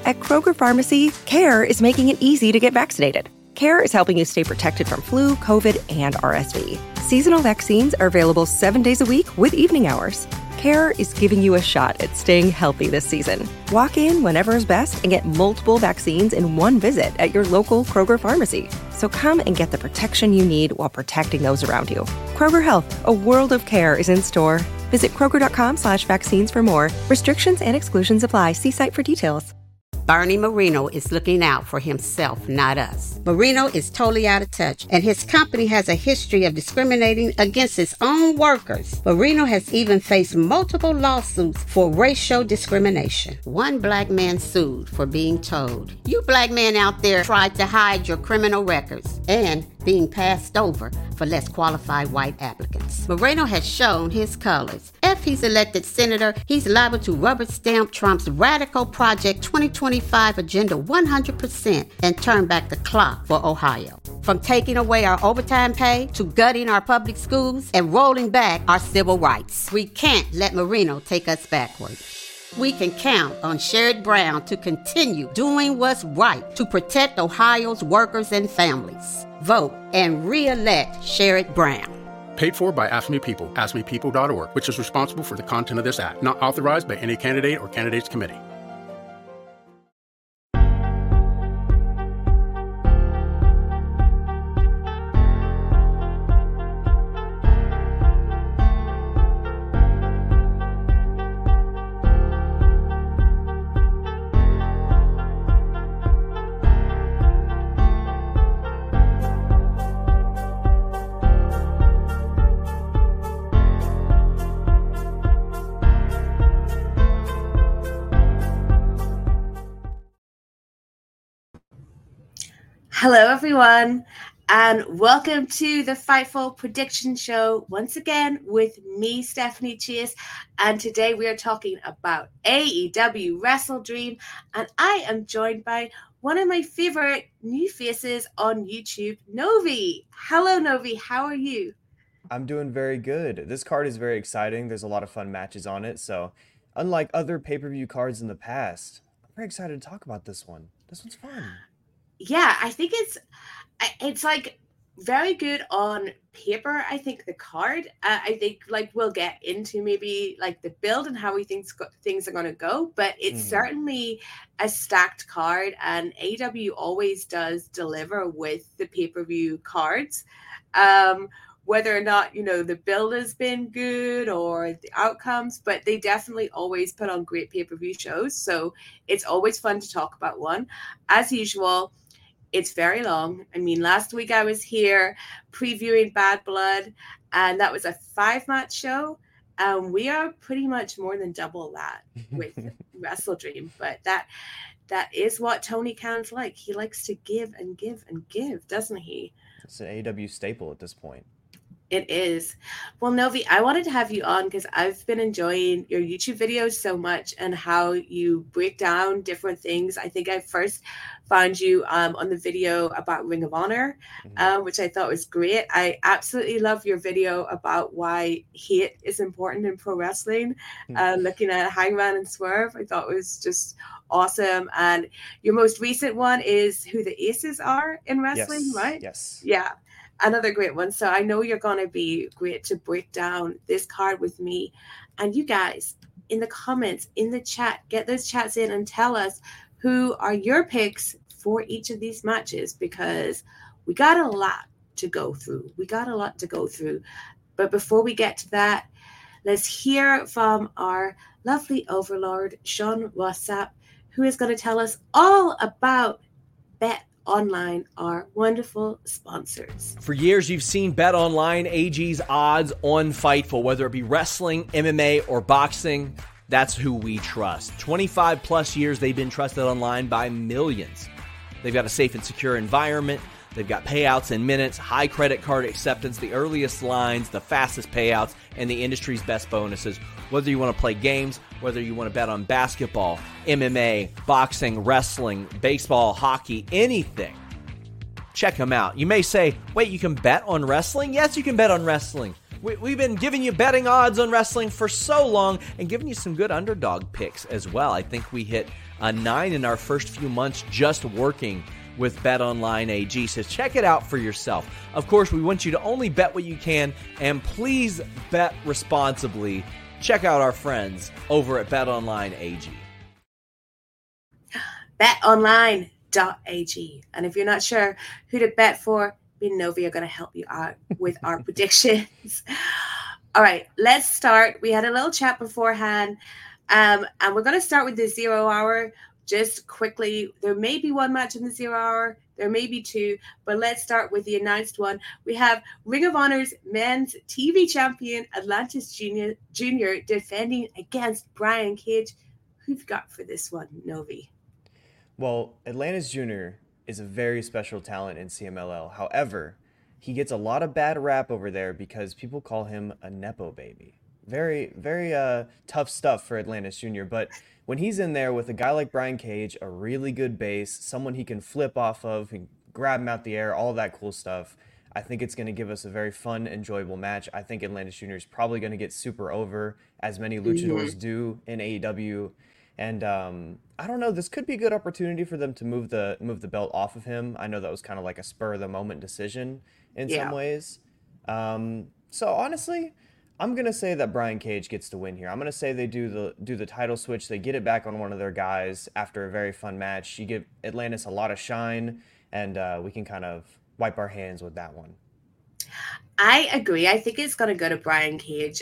At Kroger Pharmacy, CARE is making it easy to get vaccinated. CARE is helping you stay protected from flu, COVID, and RSV. Seasonal vaccines are available 7 days a week with evening hours. CARE is giving you a shot at staying healthy this season. Walk in whenever is best and get multiple vaccines in one visit at your local Kroger Pharmacy. So come and get the protection you need while protecting those around you. Kroger Health, a world of care is in store. Visit Kroger.com/vaccines for more. Restrictions and exclusions apply. See site for details. Bernie Marino is looking out for himself, not us. Marino is totally out of touch, and his company has a history of discriminating against its own workers. Marino has even faced multiple lawsuits for racial discrimination. One black man sued for being told, "You black men out there tried to hide your criminal records," and being passed over for less qualified white applicants. Moreno has shown his colors. If he's elected senator, he's liable to rubber stamp Trump's radical Project 2025 agenda 100% and turn back the clock for Ohio. From taking away our overtime pay to gutting our public schools and rolling back our civil rights. We can't let Marino take us backward. We can count on Sherrod Brown to continue doing what's right to protect Ohio's workers and families. Vote and re-elect Sherrod Brown. Paid for by AFSCME People, AFSCMEPeople.org, which is responsible for the content of this act. Not authorized by any candidate or candidates committee. Hello, everyone, and welcome to the Fightful Prediction Show once again with me, Stephanie Chase. And today we are talking about AEW Wrestle Dream, and I am joined by one of my favorite new faces on YouTube, Novi. Hello, Novi. How are you? I'm doing very good. This card is very exciting. There's a lot of fun matches on it. So, unlike other pay-per-view cards in the past, I'm very excited to talk about this one. This one's fun. Yeah, I think it's like very good on paper. I think the card, I think like we'll get into maybe like the build and how we think things are going to go, but it's certainly a stacked card, and AEW always does deliver with the pay-per-view cards. Whether or not, the build has been good or the outcomes, but they definitely always put on great pay-per-view shows. So it's always fun to talk about one. As usual, it's very long. I mean, last week I was here previewing Bad Blood, and that was a 5-match show. We are pretty much more than double that with Wrestle Dream, but that is what Tony Khan's like. He likes to give and give and give, doesn't he? It's an AEW staple at this point. It is. Well, Novi, I wanted to have you on because I've been enjoying your YouTube videos so much and how you break down different things. I think I first found you on the video about Ring of Honor, which I thought was great. I absolutely love your video about why hate is important in pro wrestling, looking at Hangman and Swerve. I thought it was just awesome. And your most recent one is who the aces are in wrestling, right? Yes. Yeah. Another great one. So I know you're going to be great to break down this card with me. And you guys, in the comments, in the chat, get those chats in and tell us who are your picks for each of these matches, because we got a lot to go through. But before we get to that, let's hear from our lovely overlord, Sean Wassap, who is going to tell us all about Bet Online, our wonderful sponsors. For years, you've seen Bet Online, AG's odds on Fightful, whether it be wrestling, MMA, or boxing. That's who we trust. 25 plus years, they've been trusted online by millions. They've got a safe and secure environment. They've got payouts in minutes, high credit card acceptance, the earliest lines, the fastest payouts, and the industry's best bonuses. Whether you want to play games, whether you want to bet on basketball, MMA, boxing, wrestling, baseball, hockey, anything, check them out. You may say, wait, you can bet on wrestling? Yes, you can bet on wrestling. We've been giving you betting odds on wrestling for so long and giving you some good underdog picks as well. I think we hit a 9 in our first few months just working with BetOnline AG, so check it out for yourself. Of course, we want you to only bet what you can, and please bet responsibly. Check out our friends over at BetOnline AG. BetOnline.ag. And if you're not sure who to bet for, me and Novi are going to help you out with our predictions. All right, let's start. We had a little chat beforehand, and we're going to start with the 0 hour. Just quickly, there may be one match in the 0 hour. There may be two, but let's start with the announced one. We have Ring of Honor's men's TV champion, Atlantis Jr. defending against Brian Cage. Who've you got for this one, Novi? Well, Atlantis Jr. is a very special talent in CMLL. However, he gets a lot of bad rap over there because people call him a Nepo baby. Very, very tough stuff for Atlantis Jr., but when he's in there with a guy like Brian Cage, a really good base, someone he can flip off of, he can grab him out the air, all that cool stuff, I think it's going to give us a very fun, enjoyable match. I think Atlantis Jr. is probably going to get super over, as many luchadors do in AEW. And I don't know, this could be a good opportunity for them to move the belt off of him. I know that was kind of like a spur-of-the-moment decision in some ways. So honestly, I'm going to say that Brian Cage gets to win here. I'm going to say they do the title switch. They get it back on one of their guys after a very fun match. You give Atlantis a lot of shine, and we can kind of wipe our hands with that one. I agree. I think it's going to go to Brian Cage.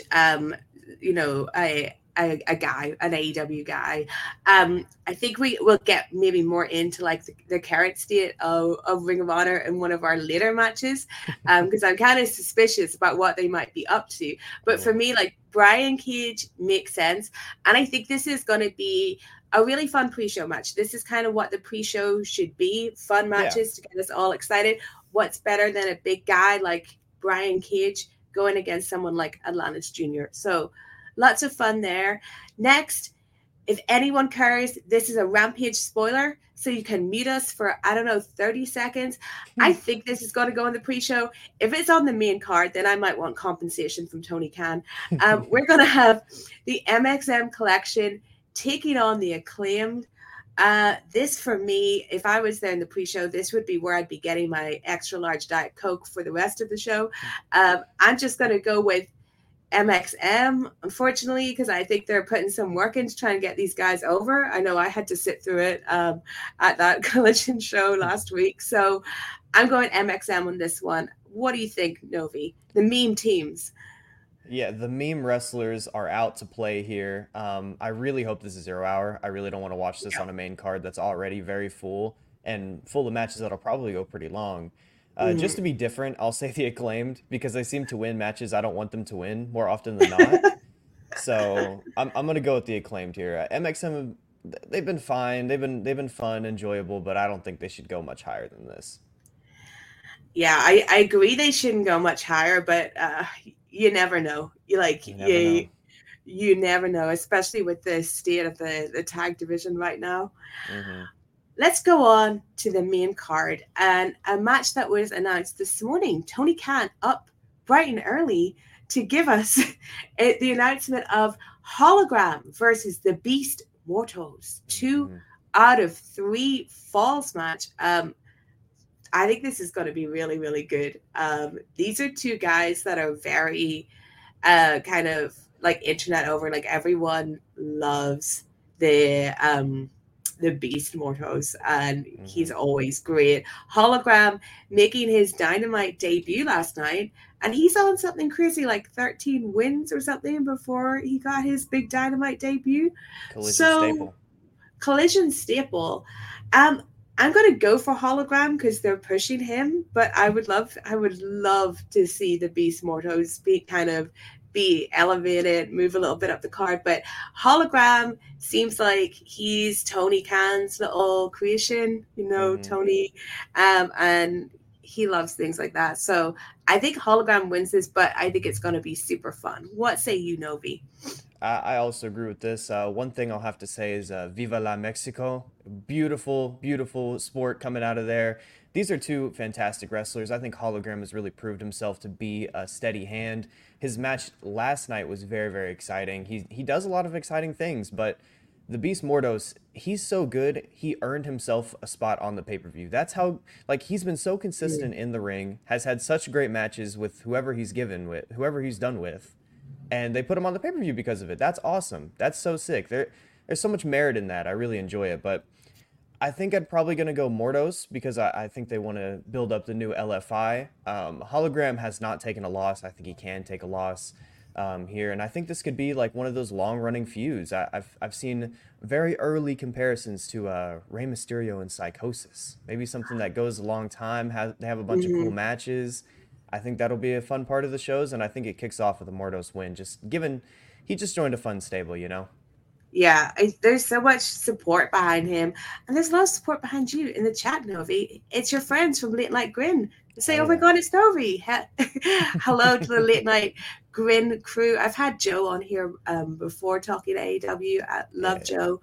A guy, an AEW guy. I think we will get maybe more into like the current state of Ring of Honor in one of our later matches, because I'm kind of suspicious about what they might be up to. But for me, like Brian Cage makes sense, and I think this is going to be a really fun pre-show match. This is kind of what the pre-show should be: fun matches to get us all excited. What's better than a big guy like Brian Cage going against someone like Atlantis Jr.? So lots of fun there. Next, if anyone cares, this is a Rampage spoiler, so you can mute us for, 30 seconds. I think this is going to go in the pre-show. If it's on the main card, then I might want compensation from Tony Khan. We're going to have the MXM collection taking on the Acclaimed. This, for me, if I was there in the pre-show, this would be where I'd be getting my extra large Diet Coke for the rest of the show. I'm just going to go with MXM, unfortunately, because I think they're putting some work into trying to get these guys over. I know I had to sit through it at that Collision show last week. So I'm going MXM on this one. What do you think, Novi? The meme teams. Yeah, the meme wrestlers are out to play here. I really hope this is 0 hour. I really don't want to watch this on a main card that's already very full and full of matches that'll probably go pretty long. Just to be different, I'll say the Acclaimed, because they seem to win matches I don't want them to win more often than not. So I'm going to go with the Acclaimed here. MXM, they've been fine. They've been fun, enjoyable, but I don't think they should go much higher than this. Yeah, I agree they shouldn't go much higher, but you never know. You never know, especially with the state of the tag division right now. Mm-hmm. Let's go on to the main card, and a match that was announced this morning. Tony Khan up bright and early to give us the announcement of Hologram versus the Beast Mortos. 2 out of 3 falls match. I think this is going to be really, really good. These are 2 guys that are very kind of like internet over. Like everyone loves the Beast Mortos, and he's always great. Hologram making his Dynamite debut last night, and he's on something crazy like 13 wins or something before he got his big Dynamite debut. Collision staple. I'm going to go for Hologram because they're pushing him, but I would love to see the Beast Mortos be elevated, move a little bit up the card. But Hologram seems like he's Tony Khan's little creation, Tony, and he loves things like that. So I think Hologram wins this, but I think it's going to be super fun. What say you, Novi? I also agree with this. One thing I'll have to say is Viva la Mexico. Beautiful, beautiful sport coming out of there. These are two fantastic wrestlers. I think Hologram has really proved himself to be a steady hand. His match last night was very, very exciting. He does a lot of exciting things, but the Beast Mordos, he's so good, he earned himself a spot on the pay-per-view. That's how, like, he's been so consistent in the ring, has had such great matches with whoever he's done with, and they put him on the pay-per-view because of it. That's awesome. That's so sick. There's so much merit in that. I really enjoy it, but I think I'm probably going to go Mordos because I think they want to build up the new LFI. Hologram has not taken a loss. I think he can take a loss here, and I think this could be like one of those long-running feuds. I've seen very early comparisons to Rey Mysterio and Psychosis. Maybe something that goes a long time. They have a bunch of cool matches. I think that'll be a fun part of the shows, and I think it kicks off with a Mordos win. Just given he just joined a fun stable, you know. Yeah, there's so much support behind him, and there's a lot of support behind you in the chat, Novi. It's your friends from Late Night Grin. They say, "Oh my God, it's Novi!" Hello to the Late Night Grin crew. I've had Joe on here before talking to AEW. I love Joe.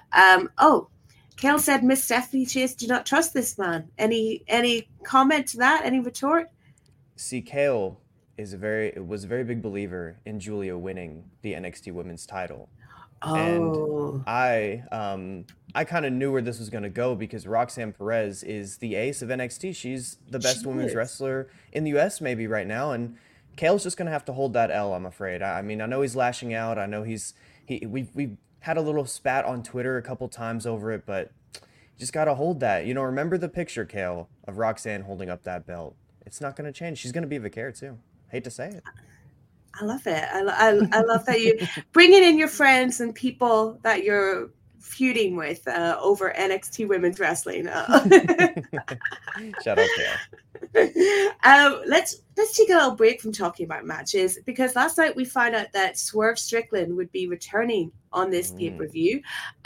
Kale said, "Miss Stephanie Chase, do not trust this man." Any comment to that? Any retort? See, Kale was a very big believer in Julia winning the NXT Women's title. And I kind of knew where this was going to go because Roxanne Perez is the ace of NXT. She's the best women's wrestler in the US maybe right now, and Kale's just going to have to hold that L, I'm afraid. I mean, I know he's lashing out. I know we've had a little spat on Twitter a couple times over it, but you just got to hold that. You know, remember the picture, Kale, of Roxanne holding up that belt. It's not going to change. She's going to be Vicaire too. Hate to say it. I love it. I love that you bringing in your friends and people that you're feuding with over NXT Women's Wrestling. Shout out Kale. Let's take a little break from talking about matches because last night we found out that Swerve Strickland would be returning on this pay-per-view.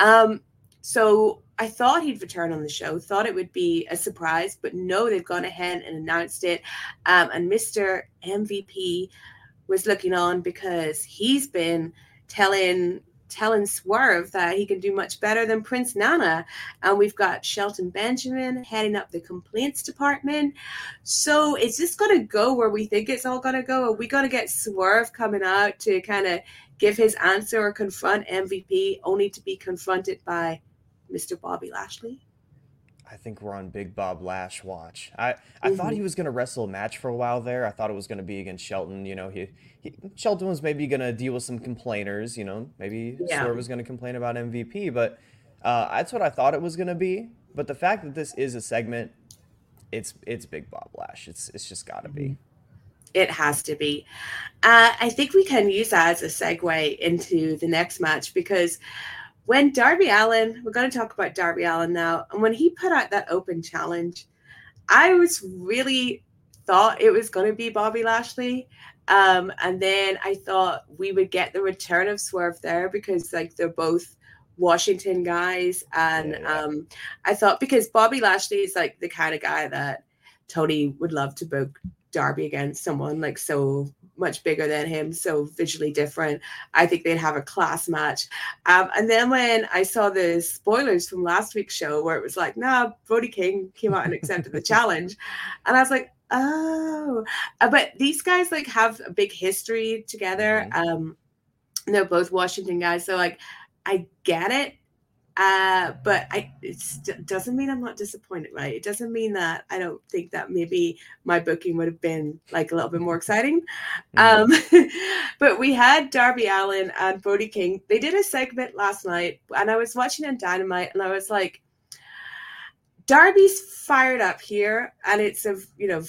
So I thought he'd return on the show, thought it would be a surprise, but no, they've gone ahead and announced it. And Mr. MVP was looking on because he's been telling Swerve that he can do much better than Prince Nana. And we've got Shelton Benjamin heading up the complaints department. So is this going to go where we think it's all going to go? Are we going to get Swerve coming out to kind of give his answer or confront MVP only to be confronted by Mr. Bobby Lashley? I think we're on Big Bob Lash watch. I thought he was going to wrestle a match for a while there. I thought it was going to be against Shelton. You know, Shelton was maybe going to deal with some complainers. You know, maybe Swerve was going to complain about MVP. But that's what I thought it was going to be. But the fact that this is a segment, it's Big Bob Lash. It's just got to be. It has to be. I think we can use that as a segue into the next match because when Darby Allin, we're going to talk about Darby Allin now, and when he put out that open challenge, I was really thought it was going to be Bobby Lashley. And then I thought we would get the return of Swerve there because like they're both Washington guys. And I thought because Bobby Lashley is like the kind of guy that Tony would love to book Darby against someone like so much bigger than him, so visually different. I think they'd have a class match. And then when I saw the spoilers from last week's show where it was like, Brody King came out and accepted the challenge. And I was like, oh. But these guys like have a big history together. They're both Washington guys. So like, I get it. But it doesn't mean I'm not disappointed, right? It doesn't mean that I don't think that maybe my booking would have been like a little bit more exciting. But we had Darby Allin and Brody King. They did a segment last night, and I was watching on Dynamite, and I was like, Darby's fired up here, and it's a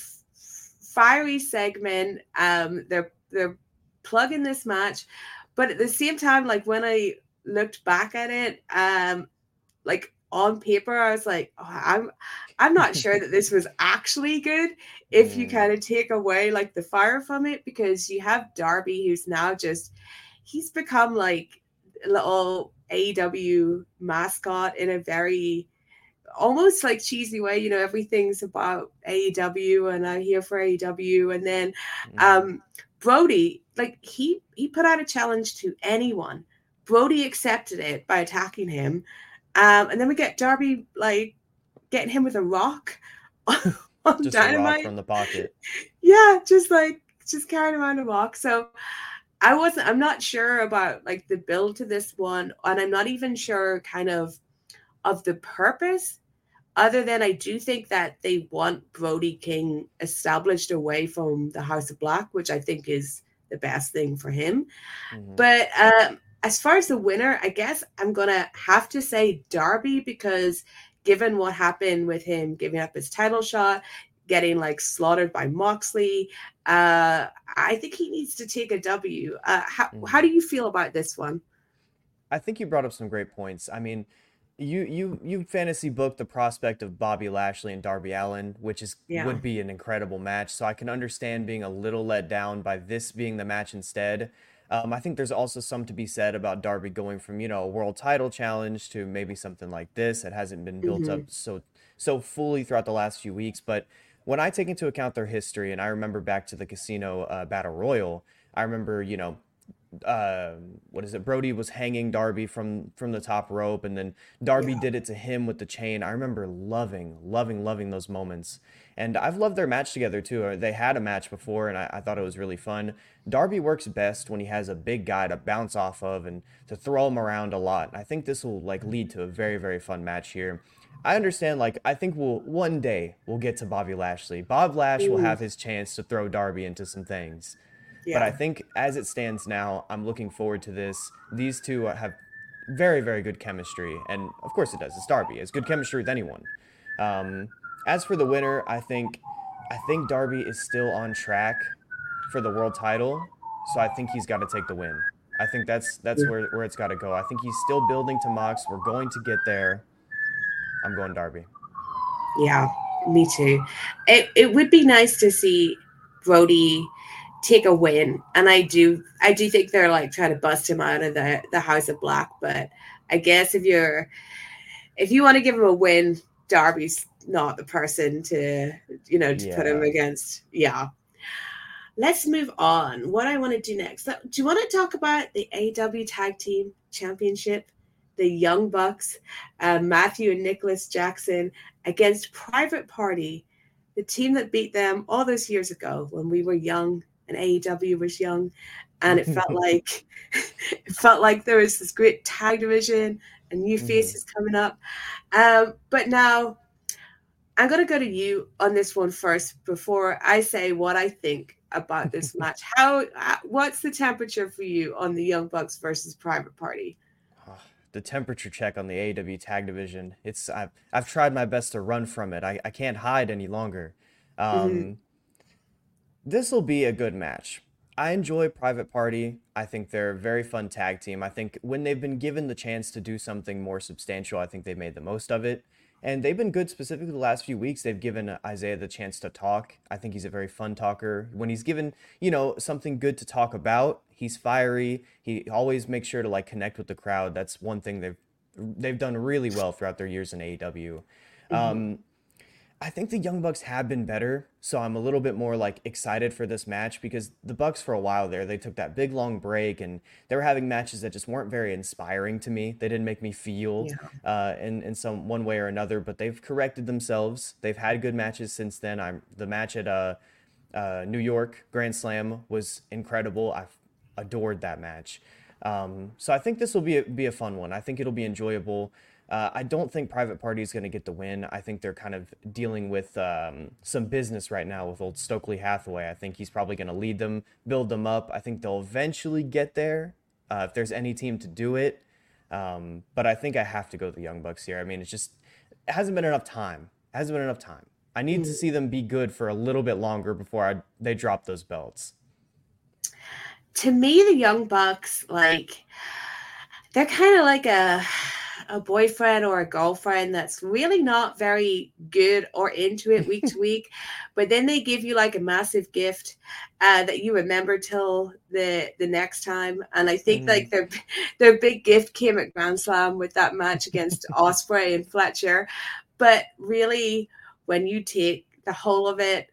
fiery segment. They're plugging this match, but at the same time, like when I looked back at it, like on paper, I was like, I'm not sure that this was actually good if you kind of take away like the fire from it, because you have Darby who's now he's become like a little AEW mascot in a very almost like cheesy way. Everything's about AEW and I'm here for AEW. And then Brody, like he put out a challenge to anyone. Brody accepted it by attacking him. And then we get Darby like getting him with a rock on Just Dynamite. a rock from the pocket. Yeah, just carrying around a rock. So I'm not sure about like the build to this one, and I'm not even sure kind of the purpose, other than I do think that they want Brody King established away from the House of Black, which I think is the best thing for him. Mm-hmm. But as far as the winner, I guess I'm gonna have to say Darby, because given what happened with him giving up his title shot, getting like slaughtered by Moxley, I think he needs to take a W. How do you feel about this one? I think you brought up some great points. I mean, you fantasy booked the prospect of Bobby Lashley and Darby Allin, which would be an incredible match. So I can understand being a little let down by this being the match instead. I think there's also some to be said about Darby going from, a world title challenge to maybe something like this. It hasn't been built up so fully throughout the last few weeks. But when I take into account their history, and I remember back to the Casino Battle Royal, I remember, Brody was hanging Darby from the top rope, and then Darby did it to him with the chain. I remember loving those moments. And I've loved their match together too. They had a match before, and I thought it was really fun. Darby works best when he has a big guy to bounce off of and to throw him around a lot. I think this will lead to a very, very fun match here. I understand, I think one day we'll get to Bobby Lashley. Bob Lash will have his chance to throw Darby into some things. Yeah. But I think as it stands now, I'm looking forward to this. These two have very, very good chemistry. And of course it does. It's Darby. It's good chemistry with anyone. As for the winner, I think Darby is still on track for the world title. So I think he's got to take the win. I think that's where it's got to go. I think he's still building to Mox. We're going to get there. I'm going Darby. Yeah, me too. It would be nice to see Brody take a win, and I do think they're trying to bust him out of the House of Black. But I guess if you want to give him a win, Darby's not the person to put him against. Yeah. Let's move on. What I want to do next. Do you want to talk about the AEW Tag Team Championship? The Young Bucks, Matthew and Nicholas Jackson against Private Party, the team that beat them all those years ago when we were young and AEW was young, and it felt like there was this great tag division and new faces coming up. But now I'm going to go to you on this one first before I say what I think about this match. What's the temperature for you on the Young Bucks versus Private Party? The temperature check on the AEW tag division. I've tried my best to run from it. I can't hide any longer. This will be a good match. I enjoy Private Party. I think they're a very fun tag team. I think when they've been given the chance to do something more substantial, I think they've made the most of it. And they've been good specifically the last few weeks. They've given Isaiah the chance to talk. I think he's a very fun talker. When he's given, something good to talk about, he's fiery. He always makes sure to connect with the crowd. That's one thing they've done really well throughout their years in AEW. I think the Young Bucks have been better, so I'm a little bit more excited for this match, because the Bucks for a while there, they took that big long break and they were having matches that just weren't very inspiring to me. They didn't make me feel in some one way or another, but they've corrected themselves. They've had good matches since then. The match at New York Grand Slam was incredible. I've adored that match. So I think this will be a fun one. I think it'll be enjoyable. I don't think Private Party is going to get the win. I think they're kind of dealing with some business right now with old Stokely Hathaway. I think he's probably going to lead them, build them up. I think they'll eventually get there if there's any team to do it. But I think I have to go with the Young Bucks here. I mean, it hasn't been enough time. I need to see them be good for a little bit longer before they drop those belts. To me, the Young Bucks, they're kind of like a boyfriend or a girlfriend that's really not very good or into it week to week, but then they give you a massive gift that you remember till the next time. And I think their big gift came at Grand Slam with that match against Ospreay and Fletcher. But really, when you take the whole of it,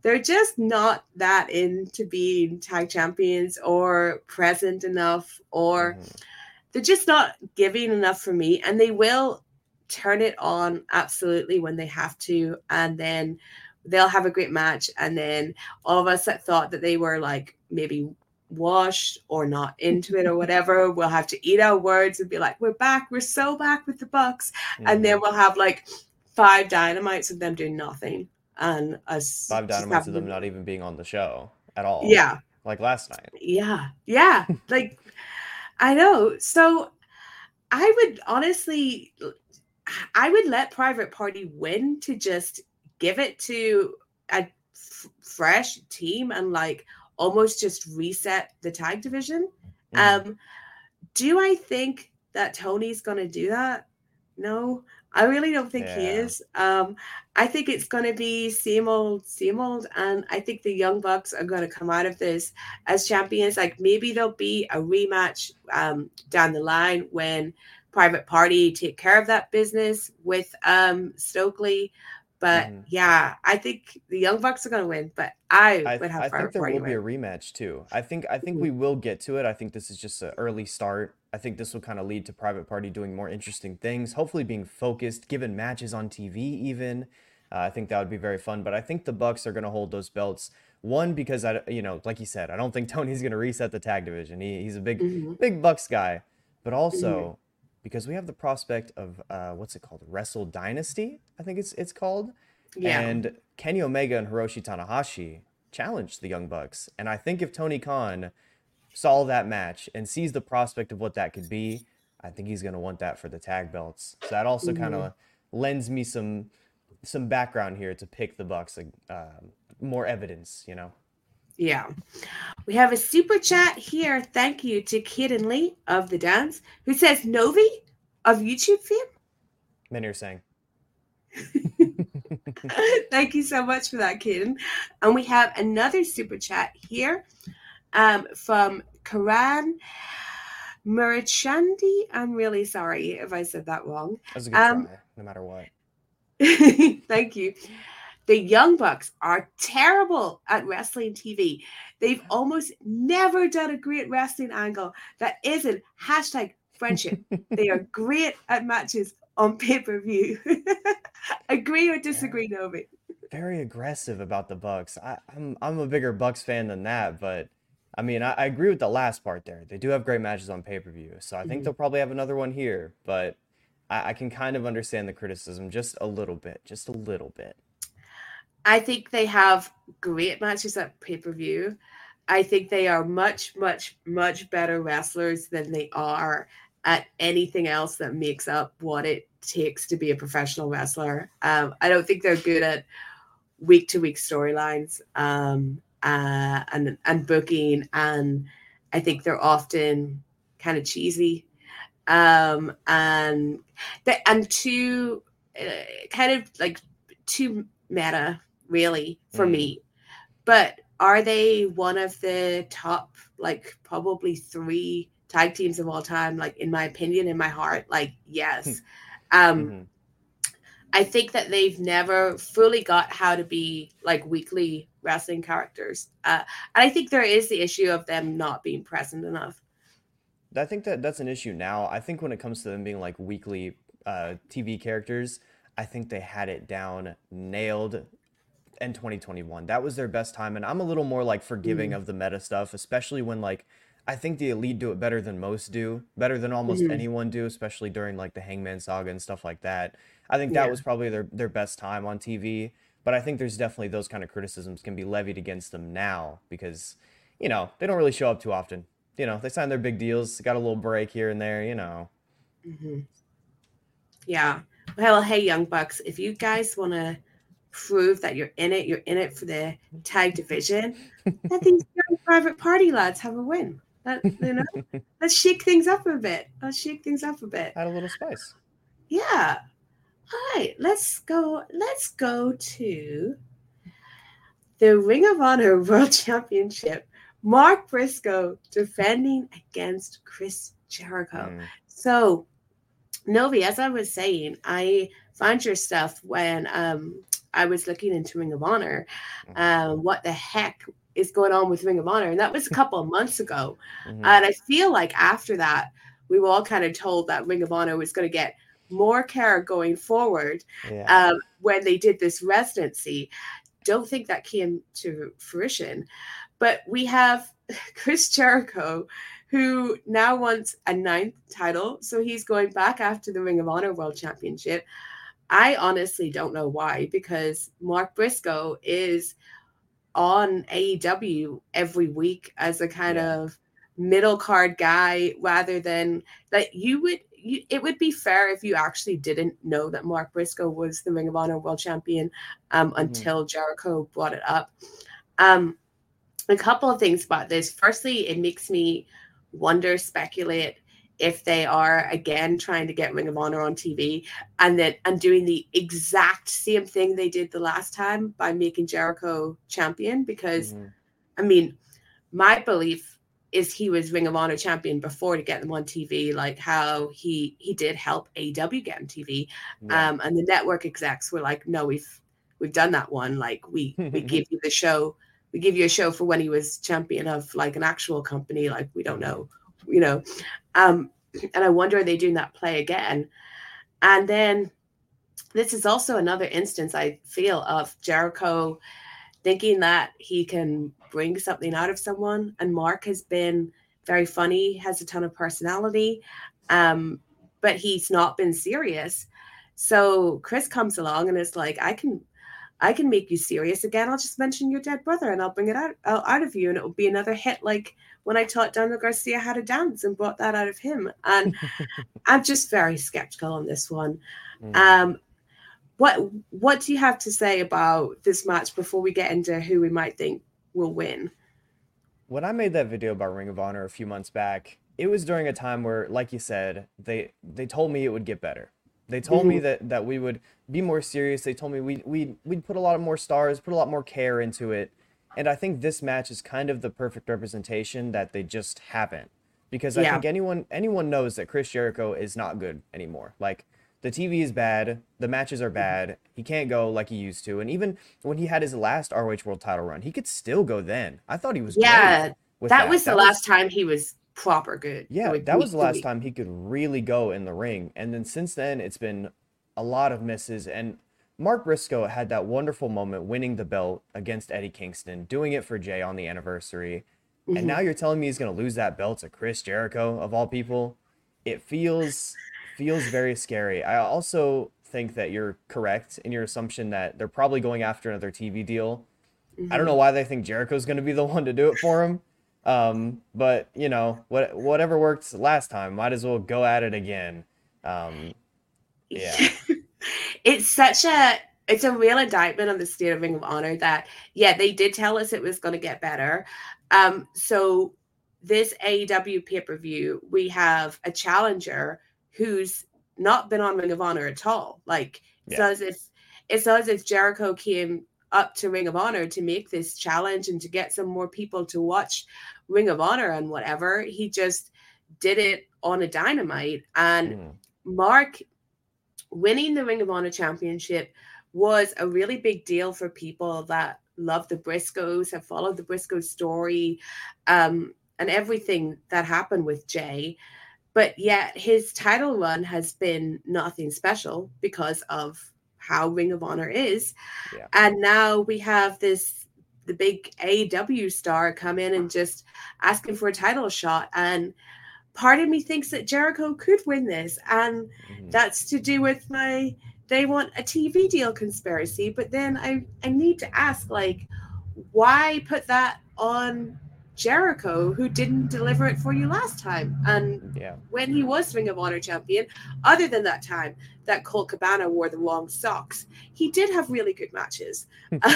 they're just not that into being tag champions or present enough, or they're just not giving enough for me. And they will turn it on absolutely when they have to, and then they'll have a great match, and then all of us that thought that they were like maybe washed or not into it or whatever, we'll have to eat our words and be like, we're back, we're so back with the Bucks. And then we'll have like 5 Dynamites of them doing nothing, and us 5 Dynamites of them not even being on the show at all. Yeah, like last night. Yeah like I know. So I would honestly, I would let Private Party win to just give it to a fresh team and like almost just reset the tag division. Do I think that Tony's going to do that? No, I really don't think he is. I think it's going to be same old. And I think the Young Bucks are going to come out of this as champions. Like maybe there'll be a rematch down the line when Private Party take care of that business with Stokely. But yeah, I think the Young Bucks are going to win, but I would have Private Party win. I think there will be a rematch too. I think we will get to it. I think this is just an early start. I think this will kind of lead to Private Party doing more interesting things, hopefully being focused, given matches on TV even. I think that would be very fun, but I think the Bucks are going to hold those belts. One, because like you said, I don't think Tony's going to reset the tag division. He's a big Bucks guy, but also because we have the prospect of what's it called? Wrestle Dynasty, I think it's called. Yeah. And Kenny Omega and Hiroshi Tanahashi challenged the Young Bucks. And I think if Tony Khan saw that match and sees the prospect of what that could be, I think he's going to want that for the tag belts. So that also kind of lends me some background here to pick the Bucks, more evidence, Yeah. We have a super chat here. Thank you to Kid Lee of The Dance, who says, Novi of YouTube fame? Many are saying. Thank you so much for that, Kid. And we have another super chat here from Karan Murachandi. I'm really sorry if I said that wrong. That's a good try, no matter what. Thank you. The Young Bucks are terrible at wrestling TV. They've almost never done a great wrestling angle that isn't #friendship. They are great at matches on pay-per-view. Agree or disagree, Novi? Very aggressive about the Bucks. I'm a bigger Bucks fan than that, but I mean, I agree with the last part there. They do have great matches on pay-per-view, so I think they'll probably have another one here, but I can kind of understand the criticism just a little bit. I think they have great matches at pay-per-view. I think they are much, much, much better wrestlers than they are at anything else that makes up what it takes to be a professional wrestler. I don't think they're good at week-to-week storylines and booking, and I think they're often kind of cheesy and too kind of like too meta, really, for me. But are they one of the top, like, probably 3 tag teams of all time? Like, in my opinion, in my heart, like, yes. I think that they've never fully got how to be like weekly wrestling characters. And I think there is the issue of them not being present enough. I think that's an issue now. I think when it comes to them being like weekly TV characters, I think they had it down, nailed in 2021. That was their best time. And I'm a little more like forgiving of the meta stuff, especially when like, I think the Elite do it better than most do, better than almost anyone do, especially during like the Hangman Saga and stuff like that. I think that was probably their best time on TV. But I think there's definitely those kind of criticisms can be levied against them now because, they don't really show up too often. They sign their big deals, got a little break here and there, Yeah. Well, hey, Young Bucks, if you guys want to prove that you're in it for the tag division, let these young Private Party lads have a win. Let's shake things up a bit. Add a little spice. Yeah. All right, let's go to the Ring of Honor World Championship. Mark Briscoe defending against Chris Jericho. So, Novi, as I was saying, I found your stuff when I was looking into Ring of Honor. What the heck is going on with Ring of Honor? And that was a couple of months ago. And I feel like after that, we were all kind of told that Ring of Honor was going to get more care going forward when they did this residency. Don't think that came to fruition. But we have Chris Jericho, who now wants a 9th title. So he's going back after the Ring of Honor World Championship. I honestly don't know why, because Mark Briscoe is on AEW every week as a kind of middle card guy, rather than that it would be fair if you actually didn't know that Mark Briscoe was the Ring of Honor World Champion until Jericho brought it up. A couple of things about this. Firstly, it makes me speculate if they are again trying to get Ring of Honor on TV and doing the exact same thing they did the last time by making Jericho champion. Because I mean, my belief is he was Ring of Honor champion before to get them on TV, like how he did help AEW get on TV. And the network execs were like, no, we've done that one. Like we give you the show. We give you a show for when he was champion of like an actual company. Like we don't know, and I wonder, are they doing that play again? And then this is also another instance, I feel, of Jericho thinking that he can bring something out of someone. And Mark has been very funny, has a ton of personality, but he's not been serious. So Chris comes along and is like, I can make you serious again. I'll just mention your dead brother and I'll bring it out of you. And it will be another hit, like when I taught Daniel Garcia how to dance and brought that out of him. And I'm just very skeptical on this one. What do you have to say about this match before we get into who we might think will win? When I made that video about Ring of Honor a few months back, it was during a time where, like you said, they told me it would get better. They told me that we would be more serious. They told me we'd put a lot more stars, put a lot more care into it. And I think this match is kind of the perfect representation that they just haven't. Because I think anyone knows that Chris Jericho is not good anymore. Like, the TV is bad, the matches are bad, he can't go like he used to. And even when he had his last ROH World title run, he could still go then. I thought he was great with that was the last time he was proper good. Yeah, that was the last time he could really go in the ring. And then since then, it's been a lot of misses. And Mark Briscoe had that wonderful moment winning the belt against Eddie Kingston, doing it for Jay on the anniversary. And now you're telling me he's going to lose that belt to Chris Jericho, of all people? It feels very scary. I also think that you're correct in your assumption that they're probably going after another TV deal. I don't know why they think Jericho's going to be the one to do it for him. But whatever worked last time, might as well go at it again. It's a real indictment on the state of Ring of Honor that, they did tell us it was going to get better. So this AEW pay-per-view, we have a challenger who's not been on Ring of Honor at all. Like, it's as if Jericho came up to Ring of Honor to make this challenge and to get some more people to watch Ring of Honor and whatever. He just did it on a Dynamite. And Mark winning the Ring of Honor championship was a really big deal for people that love the Briscoes, have followed the Briscoe story, and everything that happened with Jay. But yet his title run has been nothing special because of how Ring of Honor is. Yeah. And now we have the big AEW star come in and just asking for a title shot. And part of me thinks that Jericho could win this. And that's to do with they want a TV deal conspiracy. But then I need to ask, like, why put that on Jericho, who didn't deliver it for you last time? And when he was Ring of Honor champion, other than that time that Colt Cabana wore the wrong socks, he did have really good matches.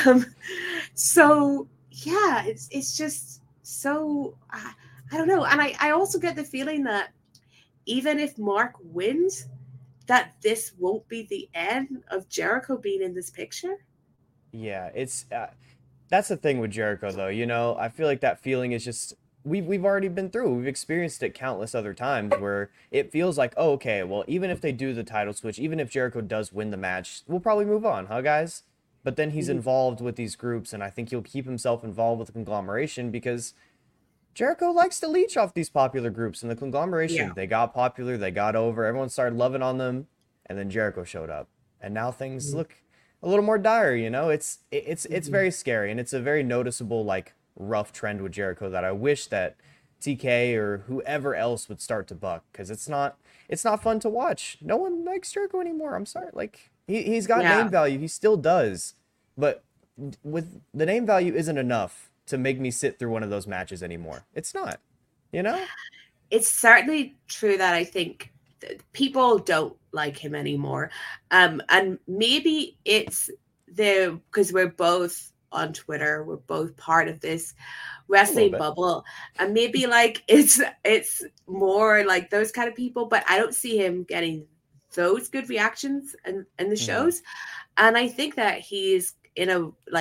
So it's just so I don't know. And I also get the feeling that even if Mark wins, that this won't be the end of Jericho being in this picture. Yeah, it's that's the thing with Jericho, though. I feel like that feeling is just we've already been through. We've experienced it countless other times where it feels like, oh, okay, well, even if they do the title switch, even if Jericho does win the match, we'll probably move on, huh, guys? But then he's involved with these groups, and I think he'll keep himself involved with the conglomeration because Jericho likes to leech off these popular groups. And the conglomeration, they got popular, they got over, everyone started loving on them, and then Jericho showed up. And now things look a little more dire, you know? It's very scary, and it's a very noticeable, like, rough trend with Jericho that I wish that TK or whoever else would start to buck, because it's not fun to watch. No one likes Jericho anymore. I'm sorry. Like, he's got name value. He still does. But with the name value isn't enough to make me sit through one of those matches anymore. It's not, you know? It's certainly true that I think people don't like him anymore. And maybe it's because we're both on Twitter, we're both part of this wrestling bubble, and maybe like it's more like those kind of people, but I don't see him getting those good reactions in the shows. And I think that he's in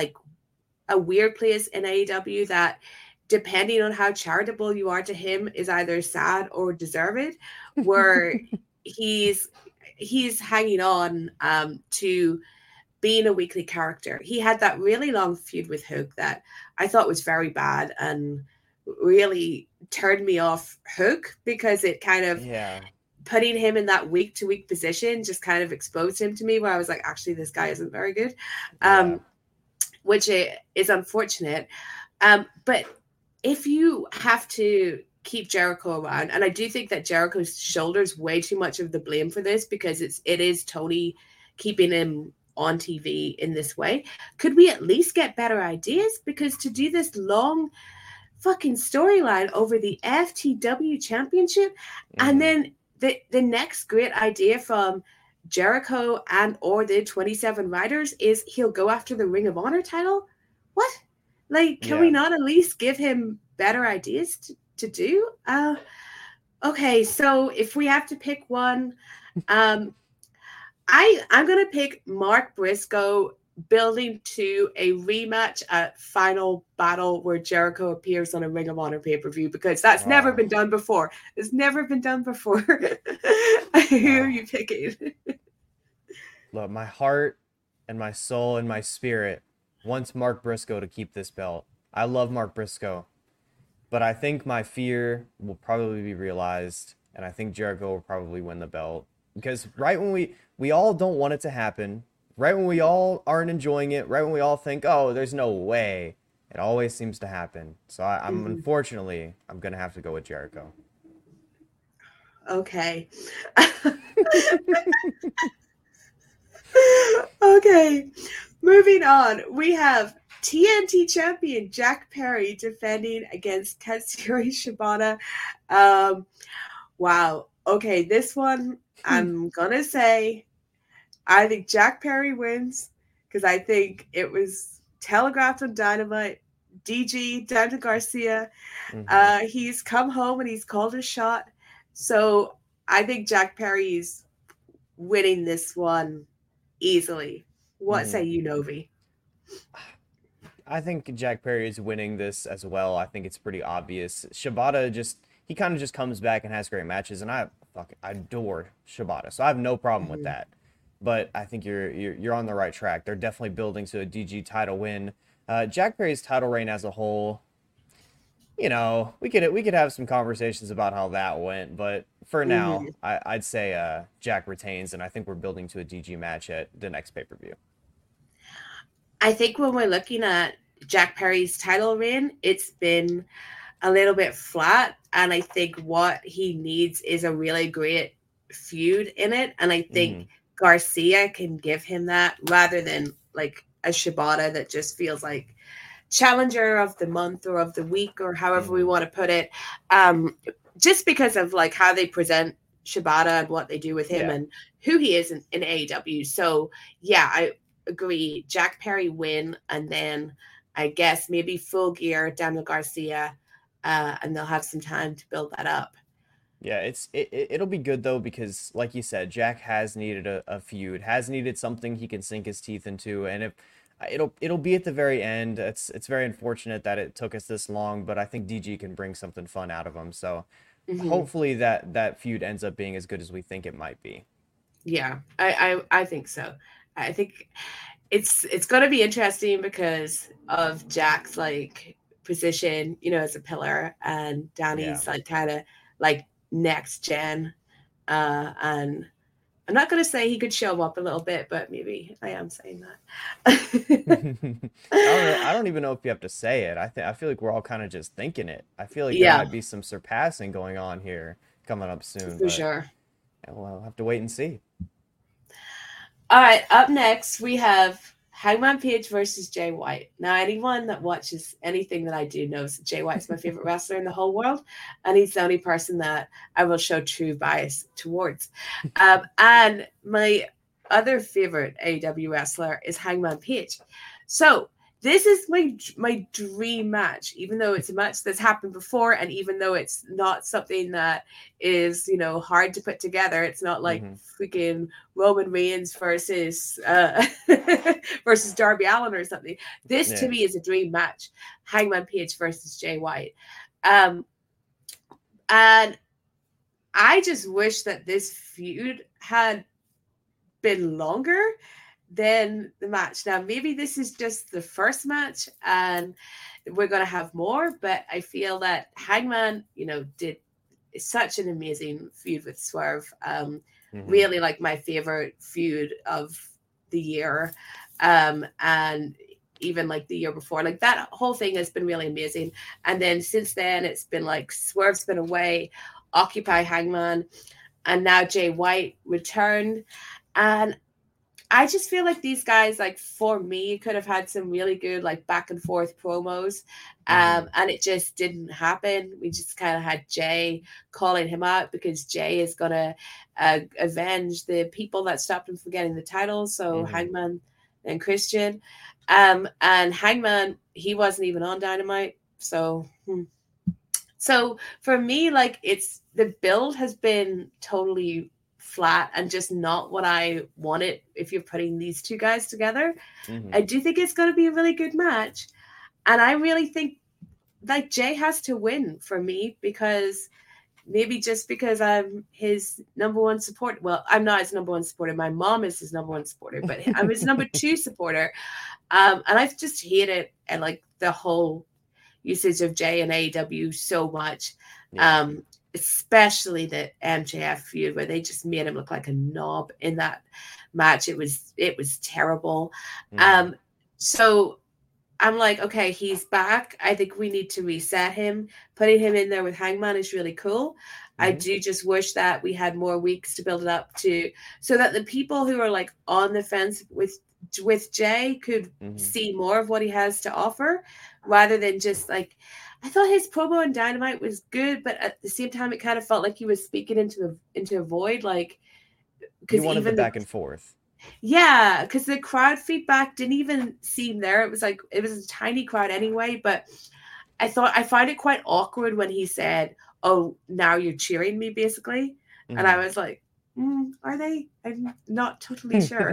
a weird place in AEW that, depending on how charitable you are to him, is either sad or deserved, where he's hanging on to being a weekly character. He had that really long feud with Hook that I thought was very bad and really turned me off Hook, because it kind of putting him in that week-to-week position just kind of exposed him to me, where I was like, actually, this guy isn't very good, which is unfortunate. But if you have to keep Jericho around, and I do think that Jericho shoulders way too much of the blame for this, because it is Tony keeping him on TV in this way, could we at least get better ideas? Because to do this long fucking storyline over the FTW championship, and then the next great idea from Jericho and or the 27 Riders is he'll go after the Ring of Honor title. What? Like, can we not at least give him better ideas to do? Okay, so if we have to pick one, I'm going to pick Mark Briscoe building to a rematch at Final Battle where Jericho appears on a Ring of Honor pay-per-view, because that's never been done before. It's never been done before. Who are you picking? Look, my heart and my soul and my spirit wants Mark Briscoe to keep this belt. I love Mark Briscoe, but I think my fear will probably be realized, and I think Jericho will probably win the belt. Because right when we all don't want it to happen, right when we all aren't enjoying it, right when we all think, oh, there's no way, it always seems to happen. So I'm unfortunately, I'm going to have to go with Jericho. Okay. Okay. Moving on. We have TNT champion Jack Perry defending against Katsuyori Shibata. Wow. Okay, this one, I'm going to say, I think Jack Perry wins, because I think it was telegraphed on Dynamite. DG, Daniel Garcia, he's come home and he's called his shot. So I think Jack Perry's winning this one easily. What say you, Novi? I think Jack Perry is winning this as well. I think it's pretty obvious. Shibata he kind of just comes back and has great matches, and I adore Shibata, so I have no problem with that. But I think you're on the right track. They're definitely building to a DG title win. Jack Perry's title reign as a whole, you know, we could have some conversations about how that went, but for now, I'd say Jack retains, and I think we're building to a DG match at the next pay-per-view. I think when we're looking at Jack Perry's title reign, it's been a little bit flat, and I think what he needs is a really great feud in it, and I think Garcia can give him that, rather than like a Shibata that just feels like challenger of the month or of the week, or however we want to put it, just because of like how they present Shibata and what they do with him and who he is in AEW. So yeah, I agree. Jack Perry win, and then I guess maybe Full Gear, Daniel Garcia, and they'll have some time to build that up. Yeah, it'll be good though, because like you said, Jack has needed a feud, has needed something he can sink his teeth into, and if it'll be at the very end. It's very unfortunate that it took us this long, but I think DG can bring something fun out of him. So hopefully that feud ends up being as good as we think it might be. Yeah, I think so. I think it's going to be interesting because of Jack's like position, as a pillar, and Yeah. Danny's like kind of like next gen. And I'm not going to say he could show up a little bit, but maybe I am saying that. I don't even know if you have to say it. I feel like we're all kind of just thinking it. I feel like there Yeah, might be some surpassing going on here coming up soon, for but sure. we'll have to wait and see. All right, up next we have Hangman Page versus Jay White. Now, anyone that watches anything that I do knows that Jay White's my favorite wrestler in the whole world, and he's the only person that I will show true bias towards. And my other favorite AEW wrestler is Hangman Page. So this is my dream match, even though it's a match that's happened before, and even though it's not something that is hard to put together. It's not like freaking Roman Reigns versus versus Darby Allin or something. This to me is a dream match: Hangman Page versus Jay White. And I just wish that this feud had been longer than the match. Now, maybe this is just the first match and we're going to have more, but I feel that Hangman, did such an amazing feud with Swerve. Really like my favorite feud of the year. And even like the year before, like that whole thing has been really amazing. And then since then it's been like Swerve's been away, Occupy Hangman, and now Jay White returned. And I just feel like these guys, like for me, could have had some really good like back and forth promos, and it just didn't happen. We just kind of had Jay calling him out because Jay is gonna avenge the people that stopped him from getting the title. So Hangman and Christian, and Hangman, he wasn't even on Dynamite. So for me, like it's the build has been totally flat and just not what I wanted if you're putting these two guys together. I do think it's going to be a really good match. And I really think like Jay has to win for me because maybe just because I'm his number one supporter. Well, I'm not his number one supporter. My mom is his number one supporter, but I'm his number two supporter. And I've just hated and like the whole usage of Jay and AEW so much. Especially the MJF feud where they just made him look like a knob in that match. It was terrible. So I'm like, okay, he's back. I think we need to reset him. Putting him in there with Hangman is really cool. I do just wish that we had more weeks to build it up to so that the people who are like on the fence with Jay could see more of what he has to offer rather than just like I thought his promo on Dynamite was good, but at the same time, it kind of felt like he was speaking into a void. Like, because even the back and forth. Yeah, because the crowd feedback didn't even seem there. It was like it was a tiny crowd anyway. But I find it quite awkward when he said, "Oh, now you're cheering me," basically, and I was like, are they? I'm not totally sure.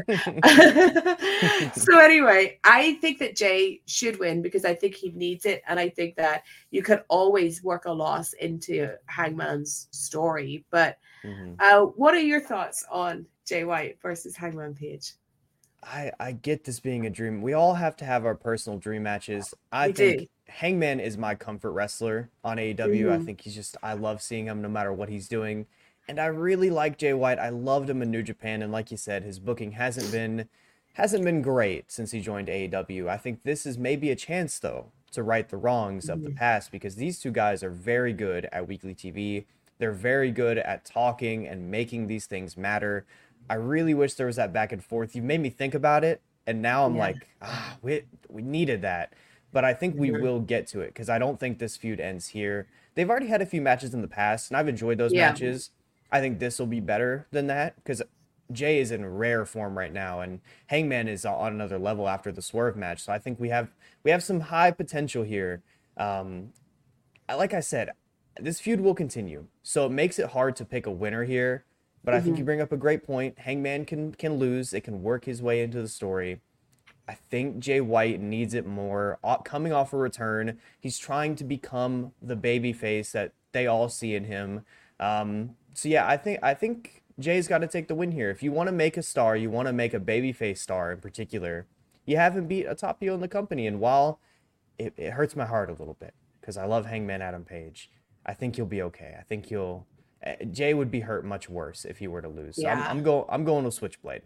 So anyway, I think that Jay should win because I think he needs it. And I think that you could always work a loss into Hangman's story. But what are your thoughts on Jay White versus Hangman Page? I get this being a dream. We all have to have our personal dream matches. I think Hangman is my comfort wrestler on AEW. I think I love seeing him no matter what he's doing. And I really like Jay White. I loved him in New Japan, and like you said, his booking hasn't been great since he joined AEW. I think this is maybe a chance though to right the wrongs of the past because these two guys are very good at weekly TV. They're very good at talking and making these things matter. I really wish there was that back and forth. You made me think about it, and now I'm like, we needed that. But I think we will get to it because I don't think this feud ends here. They've already had a few matches in the past, and I've enjoyed those matches. I think this will be better than that because Jay is in rare form right now, and Hangman is on another level after the Swerve match. So I think we have some high potential here. Like I said, this feud will continue, so it makes it hard to pick a winner here. But I think you bring up a great point. Hangman can lose. It can work his way into the story. I think Jay White needs it more. Coming off a return, he's trying to become the babyface that they all see in him. So yeah, I think Jay's got to take the win here. If you want to make a star, you want to make a babyface star in particular, you haven't beat a top heel in the company. And while it hurts my heart a little bit because I love Hangman Adam Page, I think you'll be okay. I think Jay would be hurt much worse if he were to lose. So Yeah. I'm going with Switchblade.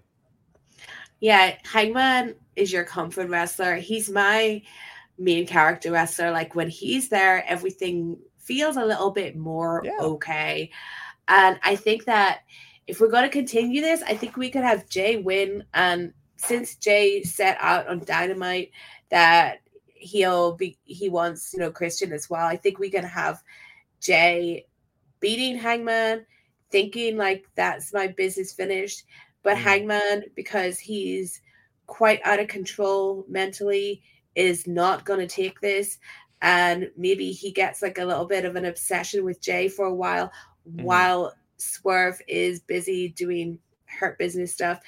Yeah, Hangman is your comfort wrestler. He's my main character wrestler. Like when he's there, everything feels a little bit more okay. And I think that if we're going to continue this, I think we could have Jay win. And since Jay set out on Dynamite that he wants, Christian as well, I think we can have Jay beating Hangman, thinking like that's my business finished. But Hangman, because he's quite out of control mentally, is not going to take this. And maybe he gets like a little bit of an obsession with Jay for a while Swerve is busy doing Hurt Business stuff.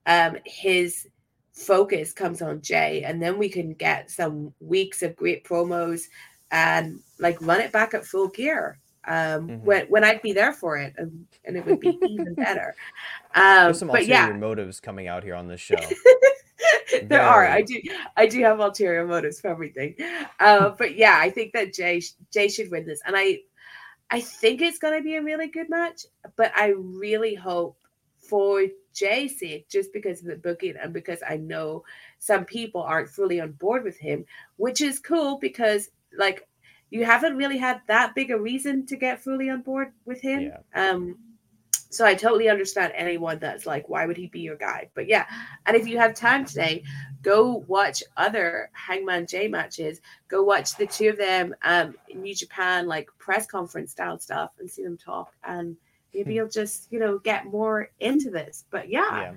His focus comes on Jay. And then we can get some weeks of great promos and like run it back at full gear. When I'd be there for it, and it would be even better. There's some ulterior motives coming out here on this show. There are. I do have ulterior motives for everything. But yeah, I think that Jay should win this, and I think it's going to be a really good match. But I really hope for Jay's sake, just because of the booking and because I know some people aren't fully on board with him, which is cool because like. You haven't really had that big a reason to get fully on board with him. Yeah. So I totally understand anyone that's like, why would he be your guy? But yeah. And if you have time today, go watch other Hangman Jay matches. Go watch the two of them in New Japan, like press conference style stuff and see them talk. And maybe you'll just, get more into this. But yeah.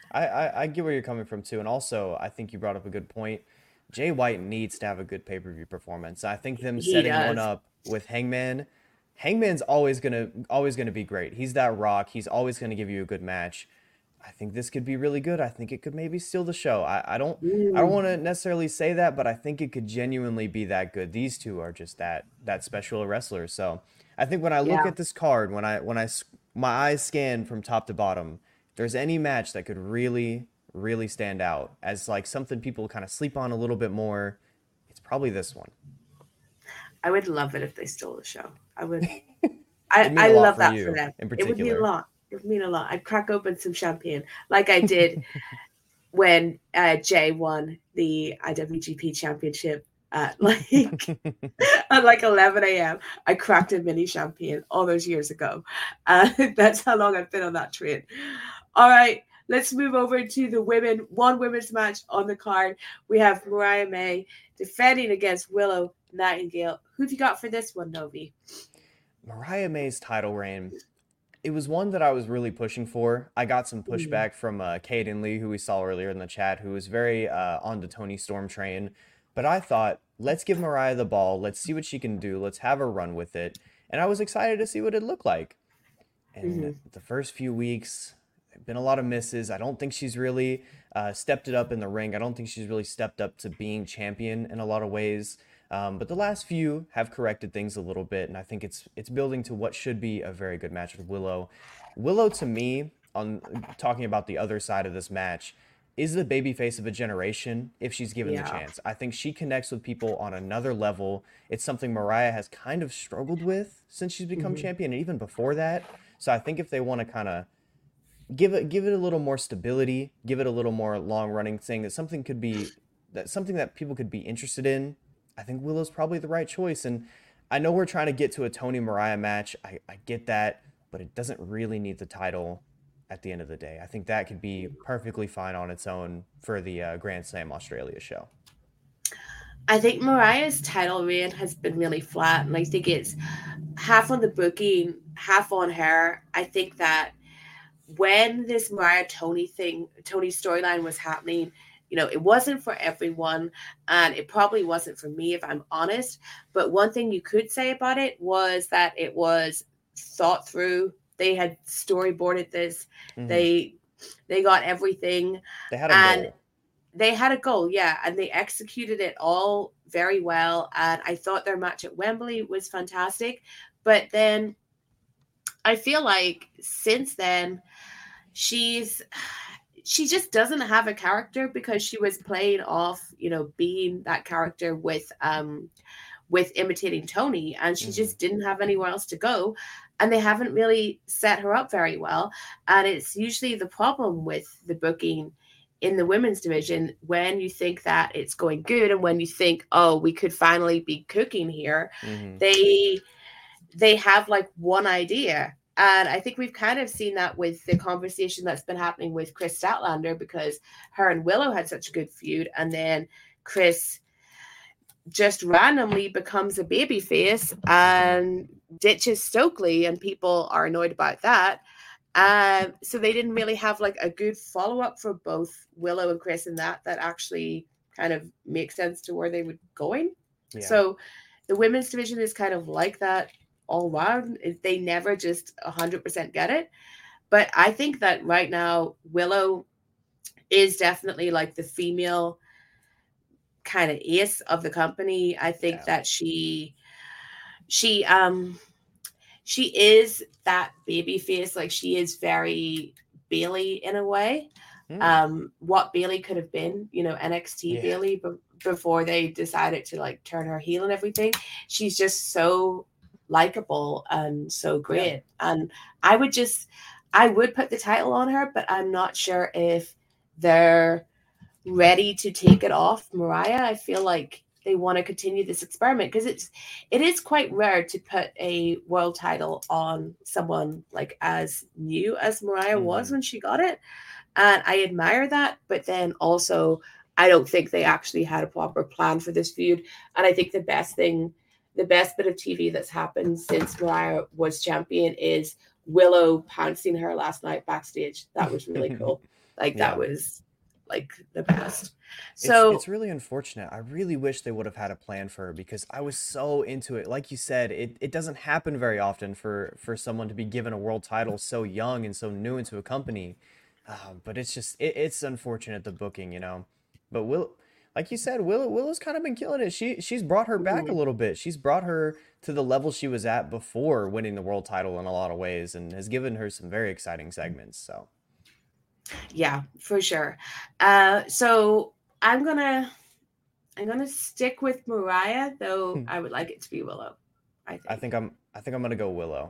I get where you're coming from too. And also, I think you brought up a good point. Jay White needs to have a good pay-per-view performance. I think them setting one up with Hangman's always gonna be great. He's that Rock. He's always gonna give you a good match. I think this could be really good. I think it could maybe steal the show. I don't want to necessarily say that, but I think it could genuinely be that good. These two are just that special wrestlers. So I think when I look at this card, when my eyes scan from top to bottom, if there's any match that could really stand out as like something people kind of sleep on a little bit more, it's probably this one. I would love it if they stole the show. I would. I love that for them. In particular. It would mean a lot. It would mean a lot. I'd crack open some champagne like I did when Jay won the IWGP Championship at like 11 a.m. I cracked a mini champagne all those years ago. That's how long I've been on that train. All right. Let's move over to the women's match on the card. We have Mariah May defending against Willow Nightingale. Who have you got for this one, Novi? Mariah May's title reign, it was one that I was really pushing for. I got some pushback from Kaden Lee, who we saw earlier in the chat, who was very on the Toni Storm train. But I thought, let's give Mariah the ball. Let's see what she can do. Let's have her run with it. And I was excited to see what it looked like. And the first few weeks... been a lot of misses. I don't think she's really stepped it up in the ring. I don't think she's really stepped up to being champion in a lot of ways. But the last few have corrected things a little bit, and I think it's building to what should be a very good match with Willow. Willow, to me, on talking about the other side of this match, is the babyface of a generation if she's given the chance. I think she connects with people on another level. It's something Mariah has kind of struggled with since she's become champion, and even before that. So I think if they want to kind of give it a little more stability, give it a little more long running thing, that something that people could be interested in, I think Willow's probably the right choice. And I know we're trying to get to a Toni Mariah match. I get that, but it doesn't really need the title at the end of the day. I think that could be perfectly fine on its own for the Grand Slam Australia show. I think Mariah's title reign has been really flat, and I think it's half on the booking, half on her. I think that when this Mariah Toni storyline was happening, it wasn't for everyone, and it probably wasn't for me, if I'm honest. But one thing you could say about it was that it was thought through. They had storyboarded this. They got everything. They had a goal. They had a goal, yeah, and they executed it all very well. And I thought their match at Wembley was fantastic. But then I feel like since then, she just doesn't have a character because she was playing off, being that character with imitating Tony, and she just didn't have anywhere else to go. And they haven't really set her up very well. And it's usually the problem with the booking in the women's division when you think that it's going good and when you think, oh, we could finally be cooking here, they have like one idea. And I think we've kind of seen that with the conversation that's been happening with Chris Statlander, because her and Willow had such a good feud, and then Chris just randomly becomes a babyface and ditches Stokely, and people are annoyed about that. So they didn't really have like a good follow-up for both Willow and Chris in that actually kind of makes sense to where they were going. Yeah. So the women's division is kind of like that all around. They never just 100% get it. But I think that right now Willow is definitely like the female kind of ace of the company. I think that she is that baby face. Like, she is very Bayley in a way. What Bayley could have been, NXT Bayley, but before they decided to like turn her heel and everything. She's just so likable and so great. And I would put the title on her, but I'm not sure if they're ready to take it off Mariah. I feel like they want to continue this experiment because it is quite rare to put a world title on someone like as new as Mariah was when she got it. And I admire that, but then also I don't think they actually had a proper plan for this feud. And I think the best bit of TV that's happened since Mariah was champion is Willow pouncing her last night backstage. That was really cool. That was like the best. So it's really unfortunate. I really wish they would have had a plan for her because I was so into it. Like you said, it doesn't happen very often for someone to be given a world title so young and so new into a company. But it's just it's unfortunate, the booking, But like you said, Willow's kind of been killing it. She's brought her back a little bit. She's brought her to the level she was at before winning the world title in a lot of ways, and has given her some very exciting segments. So yeah, for sure. So I'm gonna stick with Mariah, though I would like it to be Willow. I think I'm gonna go Willow.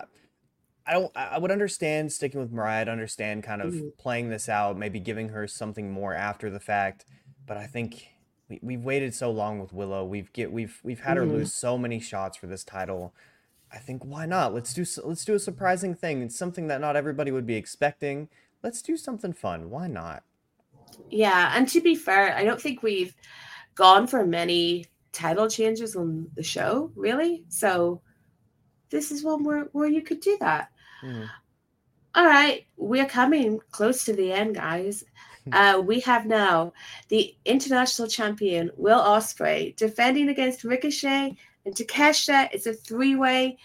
I would understand sticking with Mariah. I'd understand kind of playing this out, maybe giving her something more after the fact. But I think we've waited so long with Willow. We've had her lose so many shots for this title. I think why not? Let's do a surprising thing. It's something that not everybody would be expecting. Let's do something fun. Why not? Yeah, and to be fair, I don't think we've gone for many title changes on the show, really. So this is one where you could do that. All right, we're coming close to the end, guys. We have now the international champion Will Ospreay defending against Ricochet and Takeshita. It's a 3-way.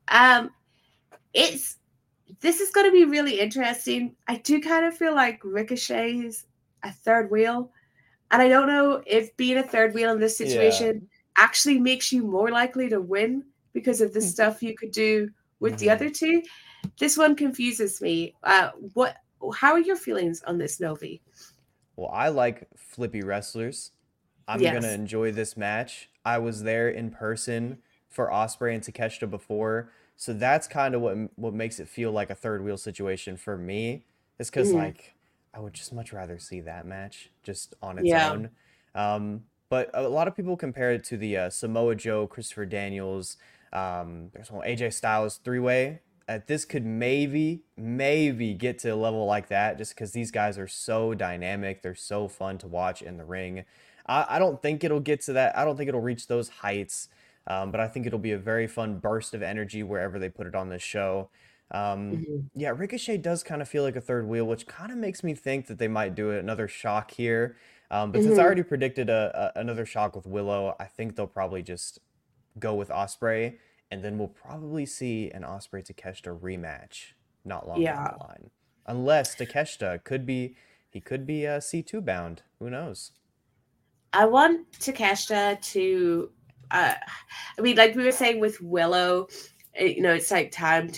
This is going to be really interesting. I do kind of feel like Ricochet is a third wheel, and I don't know if being a third wheel in this situation actually makes you more likely to win because of the stuff you could do with the other two. This one confuses me. How are your feelings on this, Novi? Well, I like flippy wrestlers. I'm going to enjoy this match. I was there in person for Ospreay and Takeshita before, so that's kind of what makes it feel like a third wheel situation for me. Is because like I would just much rather see that match just on its own. But a lot of people compare it to the Samoa Joe, Christopher Daniels, there's one AJ Styles 3-way. This could maybe get to a level like that just because these guys are so dynamic. They're so fun to watch in the ring. I don't think it'll get to that. I don't think it'll reach those heights. But I think it'll be a very fun burst of energy wherever they put it on this show. Yeah, Ricochet does kind of feel like a third wheel, which kind of makes me think that they might do another shock here. But since I already predicted another shock with Willow, I think they'll probably just go with Ospreay. And then we'll probably see an Ospreay Takeshita rematch not long down the line. Unless Takeshita could be C2 bound. Who knows? I want Takeshita to, like we were saying with Willow, it's like time to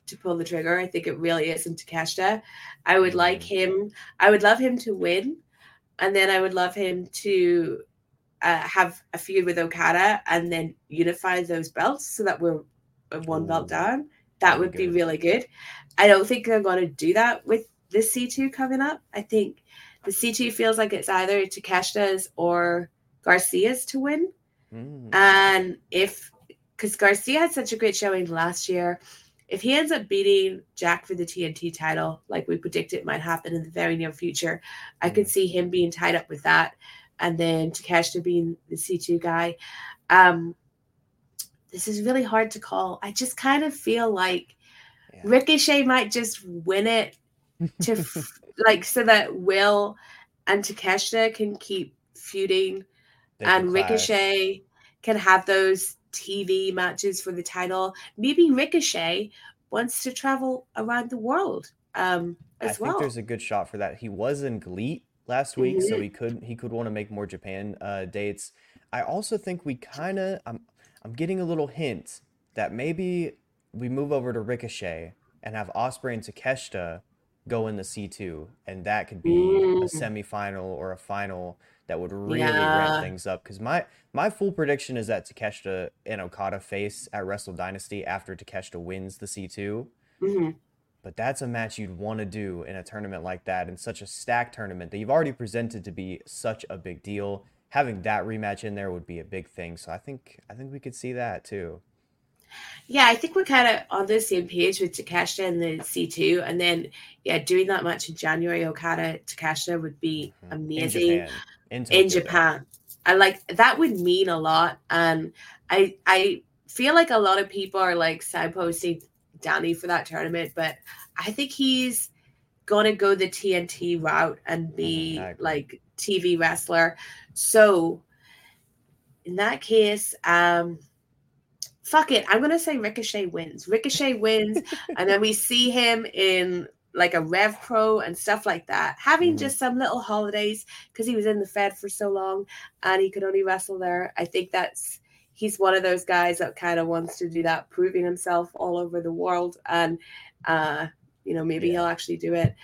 to pull the trigger. I think it really is in Takeshita. I would like him. I would love him to win, and then I would love him to have a feud with Okada and then unify those belts so that we're one belt down. That would be really good. I don't think they're going to do that with the C2 coming up. I think the C2 feels like it's either Takeshita's or Garcia's to win. And because Garcia had such a great showing last year, if he ends up beating Jack for the TNT title, like we predicted might happen in the very near future, I could see him being tied up with that. And then Takeshita being the C2 guy. This is really hard to call. I just kind of feel like Ricochet might just win it to so that Will and Takeshita can keep feuding, and Ricochet can have those TV matches for the title. Maybe Ricochet wants to travel around the world as well. I think there's a good shot for that. He was in GLEAT last week, so he could want to make more Japan dates. I also think we kind of I'm getting a little hint that maybe we move over to Ricochet and have Ospreay and Takeshita go in the C2, and that could be a semifinal or a final that would really ramp things up. Because my full prediction is that Takeshita and Okada face at Wrestle Dynasty after Takeshita wins the C2. But that's a match you'd want to do in a tournament like that, in such a stacked tournament that you've already presented to be such a big deal. Having that rematch in there would be a big thing. So I think we could see that too. Yeah, I think we're kind of on the same page with Takeshita and the C2. And then, doing that match in January, Okada Takeshita would be amazing. In Japan. I like that would mean a lot. And I feel like a lot of people are like signposting Danny for that tournament, but I think he's going to go the TNT route and be like TV wrestler. So in that case, fuck it. I'm going to say Ricochet wins. Ricochet wins. And then we see him in like a Rev Pro and stuff like that, having just some little holidays because he was in the Fed for so long and he could only wrestle there. I think he's one of those guys that kind of wants to do that, proving himself all over the world. And, maybe he'll actually do it.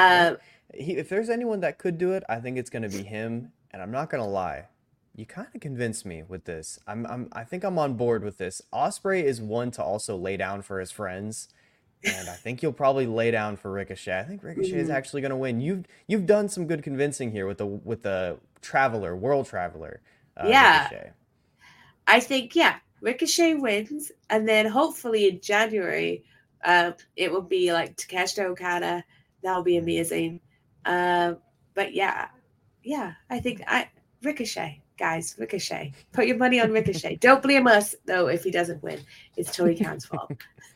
If there's anyone that could do it, I think it's going to be him. And I'm not going to lie. You kind of convinced me with this. I think I'm on board with this. Ospreay is one to also lay down for his friends. And I think you'll probably lay down for Ricochet. I think Ricochet is actually going to win. You've done some good convincing here with the world traveler. Ricochet. I think Ricochet wins, and then hopefully in January, it will be like Takeshita Okada. That'll be amazing. But I think Ricochet, guys, Ricochet. Put your money on Ricochet. Don't blame us though if he doesn't win. It's Tony Khan's fault.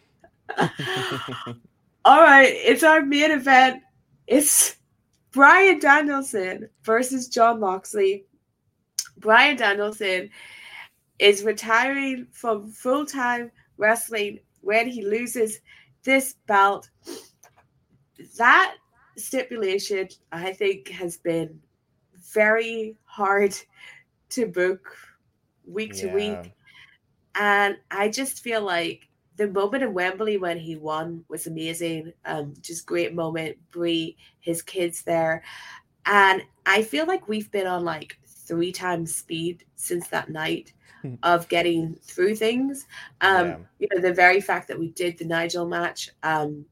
All right, it's our main event. It's Bryan Danielson versus Jon Moxley. Bryan Danielson is retiring from full-time wrestling when he loses this belt. That stipulation, I think, has been very hard to book week to week. And I just feel like the moment in Wembley when he won was amazing. Just great moment. Brie, his kids there. And I feel like we've been on like 3 times speed since that night of getting through things. The very fact that we did the Nigel match. And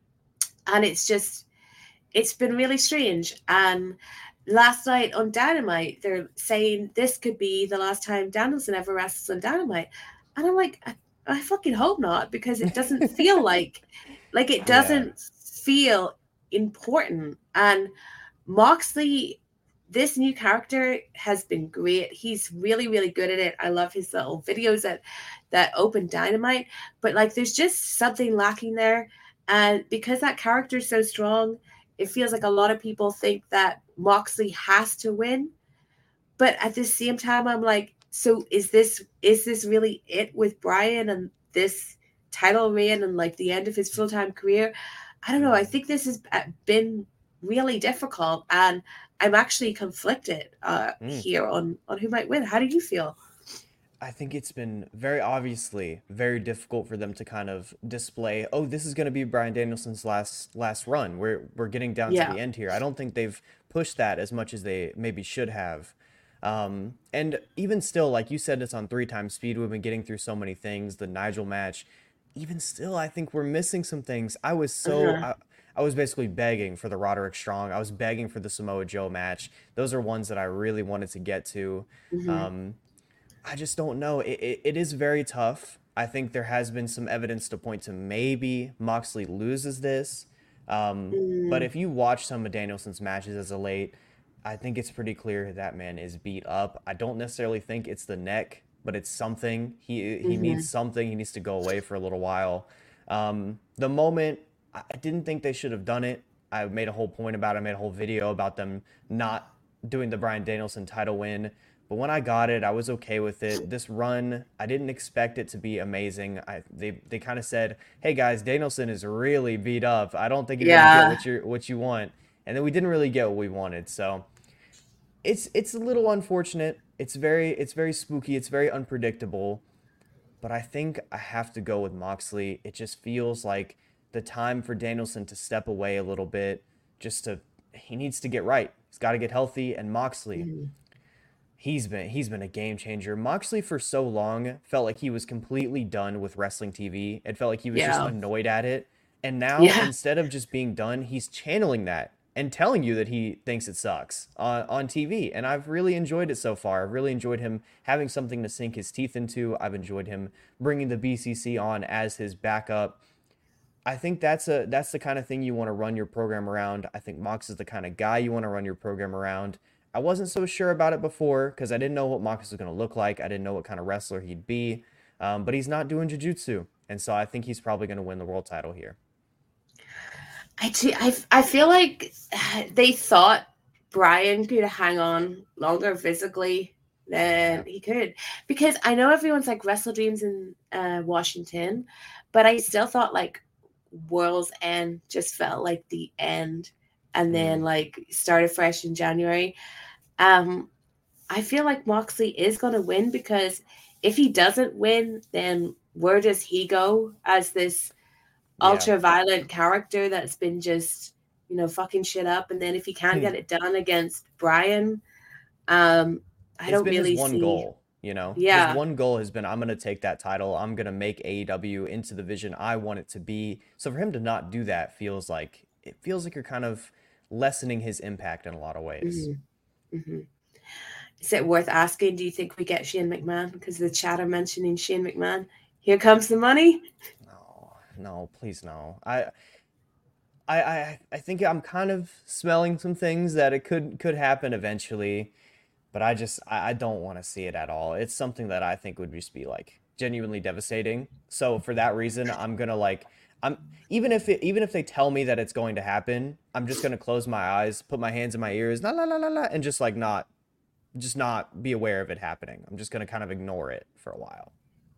it's been really strange. And last night on Dynamite, they're saying this could be the last time Danielson ever wrestles on Dynamite. And I'm like, I fucking hope not, because it doesn't feel like it doesn't feel important. And Moxley, this new character has been great. He's really, really good at it. I love his little videos that open Dynamite, but like there's just something lacking there. And because that character is so strong, it feels like a lot of people think that Moxley has to win. But at the same time, I'm like, so is this really it with Bryan and this title reign and like the end of his full-time career? I don't know. I think this has been really difficult, and I'm actually conflicted here on who might win. How do you feel? I think it's been very obviously very difficult for them to kind of display, oh, this is going to be Bryan Danielson's last run. We're getting down to Yeah. the end here. I don't think they've pushed that as much as they maybe should have. And even still, like you said, it's on 3 times speed. We've been getting through so many things. The Nigel match, even still, I think we're missing some things. Uh-huh. I was basically begging for the Roderick Strong. I was begging for the Samoa Joe match. Those are ones that I really wanted to get to. Hmm. Um, I just don't know. It is very tough. I think there has been some evidence to point to maybe Moxley loses this. But Mm, if you watch some of Danielson's matches as of late, I think it's pretty clear that man is beat up. I don't necessarily think it's the neck, but it's something. He needs mhm. something. He needs to go away for a little while. The moment I didn't think they should have done it. I made a whole point about it. I made a whole video about them not doing the Bryan Danielson title win. But when I got it, I was okay with it. This run, I didn't expect it to be amazing. They kind of said, "Hey guys, Danielson is really beat up. I don't think you're gonna get Yeah. what you want." And then we didn't really get what we wanted. So it's a little unfortunate. It's very spooky. It's very unpredictable. But I think I have to go with Moxley. It just feels like the time for Danielson to step away a little bit. Just to he needs to get right. He's got to get healthy. And Moxley, Mhm. he's been a game changer. Moxley for so long felt like he was completely done with wrestling TV. It felt like he was just Yeah. annoyed at it. And now Yeah. instead of just being done, he's channeling that and telling you that he thinks it sucks on TV. And I've really enjoyed it so far. I've really enjoyed him having something to sink his teeth into. I've enjoyed him bringing the BCC on as his backup. I think that's the kind of thing you want to run your program around. I think Mox is the kind of guy you want to run your program around. I wasn't so sure about it before because I didn't know what Mox was going to look like. I didn't know what kind of wrestler he'd be. But he's not doing jiu-jitsu, and so I think he's probably going to win the world title here. I feel like they thought Brian could hang on longer physically Yeah. than he could. Because I know everyone's like Wrestle Dreams in Washington, but I still thought like World's End just felt like the end and then Mm. like started fresh in January. Um, I feel like Moxley is going to win because if he doesn't win, then where does he go as this Yeah. ultra violent character that's been just, fucking shit up? And then if he can't get it done against Brian, um, I It's don't been his really one see. goal, you know? His Yeah. one goal has been, I'm going to take that title. I'm going to make AEW into the vision I want it to be. So for him to not do that feels like you're kind of lessening his impact in a lot of ways. Hmm. Hmm. Is it worth asking? Do you think we get Shane McMahon? Because the chat are mentioning Shane McMahon. Here comes the money. No, no, please no. I think I'm kind of smelling some things that it could happen eventually, but I don't want to see it at all. It's something that I think would just be like genuinely devastating. So for that reason, I'm gonna like I'm even if they tell me that it's going to happen, I'm just gonna close my eyes, put my hands in my ears, la la la la la, and just like not be aware of it happening. I'm just gonna kind of ignore it for a while.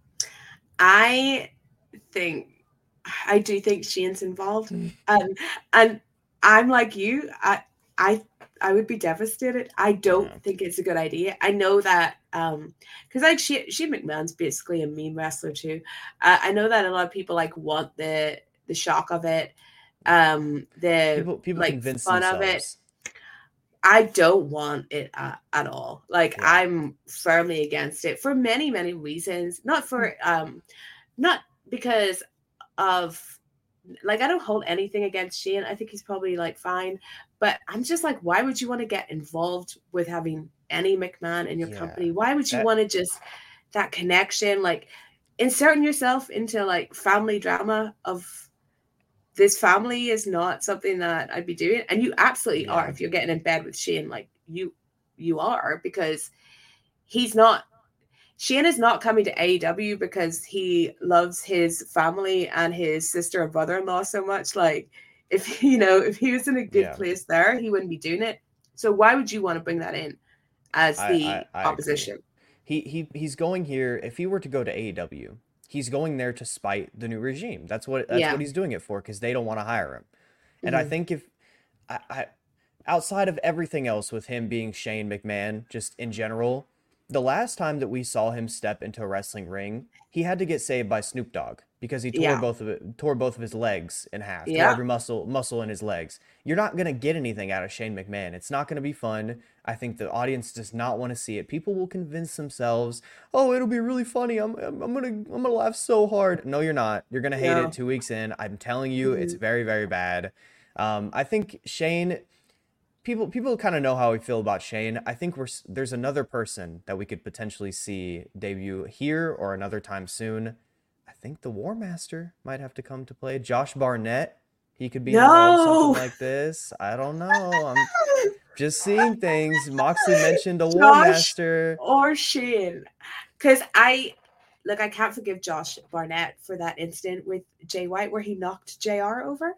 I think I do think Shane's involved, and I'm like you. I I would be devastated. I don't Yeah. think it's a good idea. I know that because like Shane McMahon's basically a meme wrestler too. I know that a lot of people like want the shock of it, the People like convince fun of it. themselves. I don't want it at all. Like Yeah. I'm firmly against it for many, many reasons. Not because of like I don't hold anything against Shane. I think he's probably like fine. But I'm just like, why would you want to get involved with having any McMahon in your Yeah. company? Why would you That want to just that connection, like inserting yourself into like family drama of this family is not something that I'd be doing. And you absolutely are yeah. if you're getting in bed with Shane, like you are because he's not Shane is not coming to AEW because he loves his family and his sister and brother-in-law so much. Like if if he was in a good Yeah. place there, he wouldn't be doing it. So why would you want to bring that in as I, I, the I agree. opposition? He's going here. If he were to go to AEW, he's going there to spite the new regime. That's Yeah. what he's doing it for because they don't want to hire him. And I Hmm. think if I outside of everything else with him being Shane McMahon, just in general, the last time that we saw him step into a wrestling ring, he had to get saved by Snoop Dogg because he Yeah. tore both of his legs in half, tore Yeah. every muscle in his legs. You're not gonna get anything out of Shane McMahon. It's not gonna be fun. I think the audience does not want to see it. People will convince themselves, "Oh, it'll be really funny. I'm gonna laugh so hard." No, you're not. You're gonna hate No. it 2 weeks in. I'm telling you, it's very, very bad. I think Shane. People kind of know how we feel about Shane. I think there's another person that we could potentially see debut here or another time soon. I think the War Master might have to come to play. Josh Barnett, he could be involved in No. something like this. I don't know. I'm just seeing things. Moxley mentioned a War Josh Master. or Shane, because I can't forgive Josh Barnett for that incident with Jay White where he knocked JR over.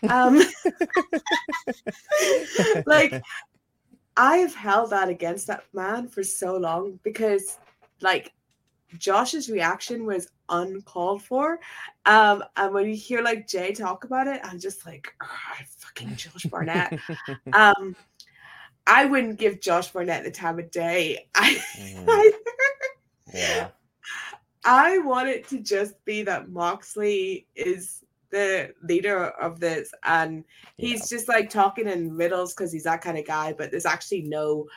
Like, I have held that against that man for so long because, like, Josh's reaction was uncalled for. And when you hear like Jay talk about it, I'm just like, fucking Josh Barnett. I wouldn't give Josh Barnett the time of day. Yeah. I want it to just be that Moxley is the leader of this, and he's just like talking in riddles because he's that kind of guy, but there's actually no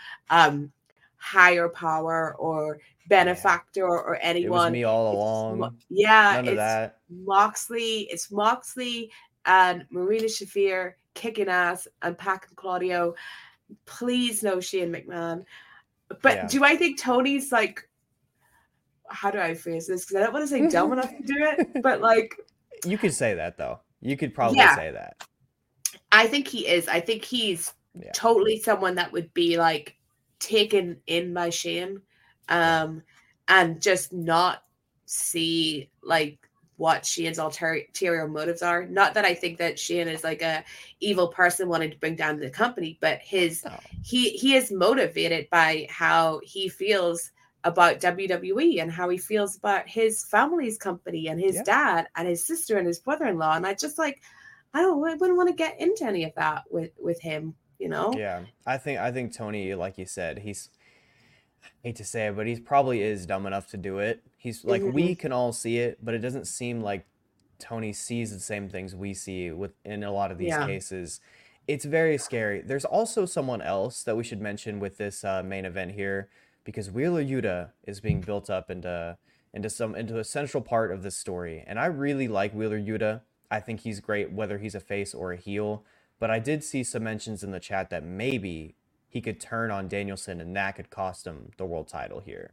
higher power or benefactor or anyone. It was me all along. None of that. It's Moxley and Marina Shafir kicking ass and Pac and Claudio. Please no Shane McMahon. But do I think Tony's like, how do I phrase this? Because I don't want to say dumb enough to do it, but like, you could say that though. You could probably say that. I think he is. I think he's totally someone that would be like taken in by Shane, and just not see like what Shane's ulterior motives are. Not that I think that Shane is like a evil person wanting to bring down the company, but he is motivated by how he feels about WWE and how he feels about his family's company and his dad and his sister and his brother-in-law. And I just like, I wouldn't want to get into any of that with him, you know? Yeah. I think Tony, like you said, I hate to say it, but he probably is dumb enough to do it. He's like, we can all see it, but it doesn't seem like Tony sees the same things we see in a lot of these cases. It's very scary. There's also someone else that we should mention with this main event here, because Wheeler Yuta is being built up into a central part of this story. And I really like Wheeler Yuta. I think he's great, whether he's a face or a heel. But I did see some mentions in the chat that maybe he could turn on Danielson and that could cost him the world title here.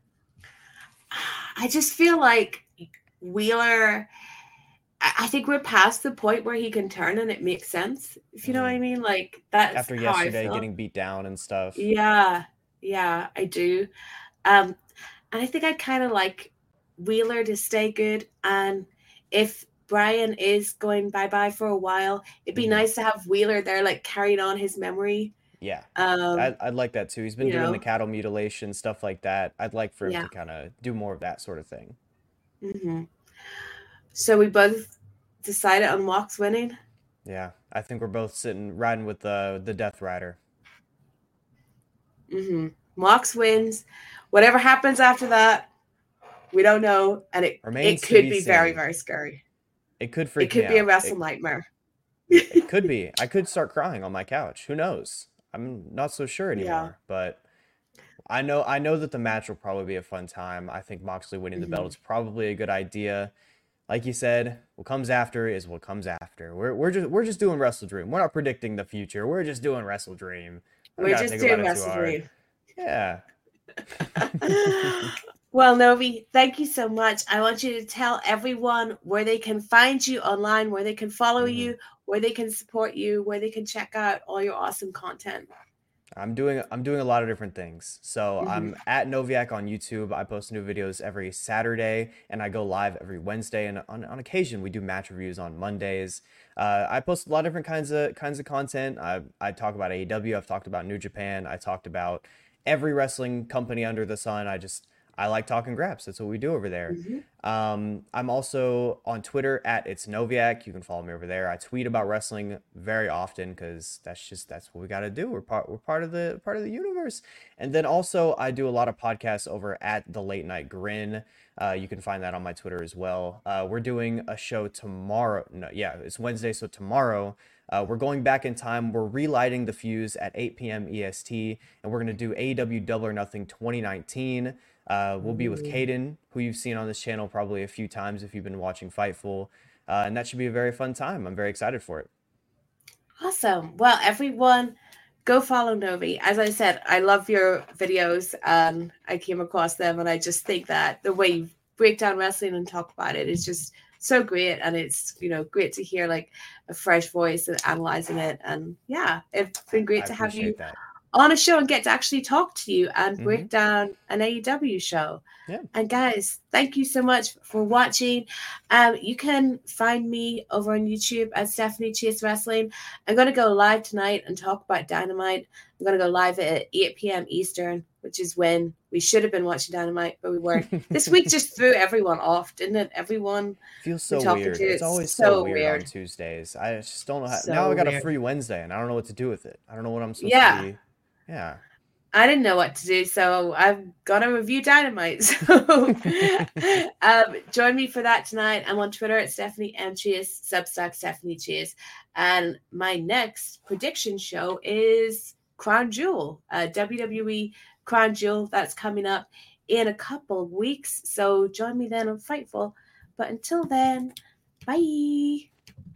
I just feel like Wheeler, I think we're past the point where he can turn and it makes sense. If you know what I mean? Like, that's after yesterday getting beat down and stuff. Yeah, I do. And I think I'd kind of like Wheeler to stay good. And if Brian is going bye-bye for a while, it'd be nice to have Wheeler there, like carrying on his memory. Yeah, I'd like that too. He's been doing the cattle mutilation, stuff like that. I'd like for him to kind of do more of that sort of thing. Mm-hmm. So we both decided on Mox winning? Yeah, I think we're both riding with the Death Rider. Mm-hmm. Mox wins. Whatever happens after that, we don't know, and it could be very, very scary. It could freak me out. It could be a wrestle nightmare. It could be. I could start crying on my couch. Who knows? I'm not so sure anymore. But I know that the match will probably be a fun time. I think Moxley winning the belt is probably a good idea. Like you said, what comes after is what comes after. We're just doing Wrestle Dream. We're not predicting the future. We're just doing Wrestle Dream. We're just doing Wrestle Dream. Yeah. Well, Novi, thank you so much. I want you to tell everyone where they can find you online, where they can follow you, where they can support you, where they can check out all your awesome content. I'm doing a lot of different things. So I'm at Noviak on YouTube. I post new videos every Saturday, and I go live every Wednesday. And on occasion, we do match reviews on Mondays. I post a lot of different kinds of content. I talk about AEW. I've talked about New Japan. I talked about every wrestling company under the sun. I like talking Graps. That's what we do over there. I'm also on Twitter at It's Noviak. You can follow me over there. I tweet about wrestling very often because that's what we got to do. We're part of the universe. And then also I do a lot of podcasts over at The Late Night Grin. You can find that on my Twitter as well. We're doing a show tomorrow. It's Wednesday, so tomorrow. We're going back in time. We're relighting the fuse at 8 p.m. EST, and we're going to do AEW Double or Nothing 2019. We'll be with Caden, who you've seen on this channel probably a few times if you've been watching Fightful, and that should be a very fun time. I'm very excited for it. Awesome. Well, everyone, go follow Novi. As I said, I love your videos. I came across them, and I just think that the way you break down wrestling and talk about it is just so great, and it's great to hear like a fresh voice and analyzing it. And yeah, it's been great to have you on a show and get to actually talk to you and break down an AEW show. Yeah. And guys, thank you so much for watching. You can find me over on YouTube at Stephanie Chase Wrestling. I'm going to go live tonight and talk about Dynamite. I'm going to go live at 8 p.m. Eastern, which is when we should have been watching Dynamite, but we weren't. This week just threw everyone off, didn't it? Everyone feels so weird. It's always so weird on Tuesdays. I just don't know how. Now I got a free Wednesday, and I don't know what to do with it. I don't know what I'm supposed to be. Yeah. I didn't know what to do, so I'm gonna review Dynamite. So join me for that tonight. I'm on Twitter at Stephanie M. Chase, Substack Stephanie Chase, and my next prediction show is Crown Jewel, WWE Crown Jewel. That's coming up in a couple of weeks, so join me then on Fightful. But until then, bye.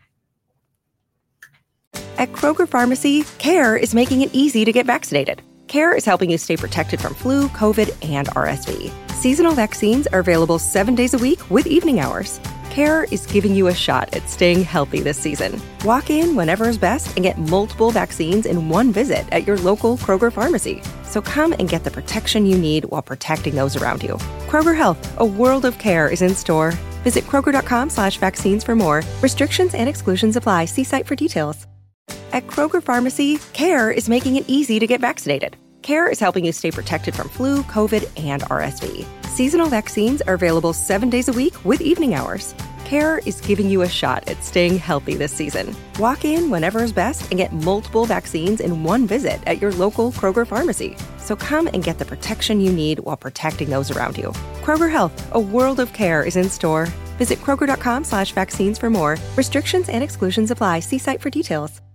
At Kroger Pharmacy, CARE is making it easy to get vaccinated. CARE is helping you stay protected from flu, COVID, and RSV. Seasonal vaccines are available 7 days a week with evening hours. CARE is giving you a shot at staying healthy this season. Walk in whenever is best and get multiple vaccines in one visit at your local Kroger Pharmacy. So come and get the protection you need while protecting those around you. Kroger Health, a world of care, is in store. Visit Kroger.com/vaccines for more. Restrictions and exclusions apply. See site for details. At Kroger Pharmacy, CARE is making it easy to get vaccinated. CARE is helping you stay protected from flu, COVID, and RSV. Seasonal vaccines are available 7 days a week with evening hours. CARE is giving you a shot at staying healthy this season. Walk in whenever is best and get multiple vaccines in one visit at your local Kroger Pharmacy. So come and get the protection you need while protecting those around you. Kroger Health, a world of care, is in store. Visit Kroger.com/vaccines for more. Restrictions and exclusions apply. See site for details.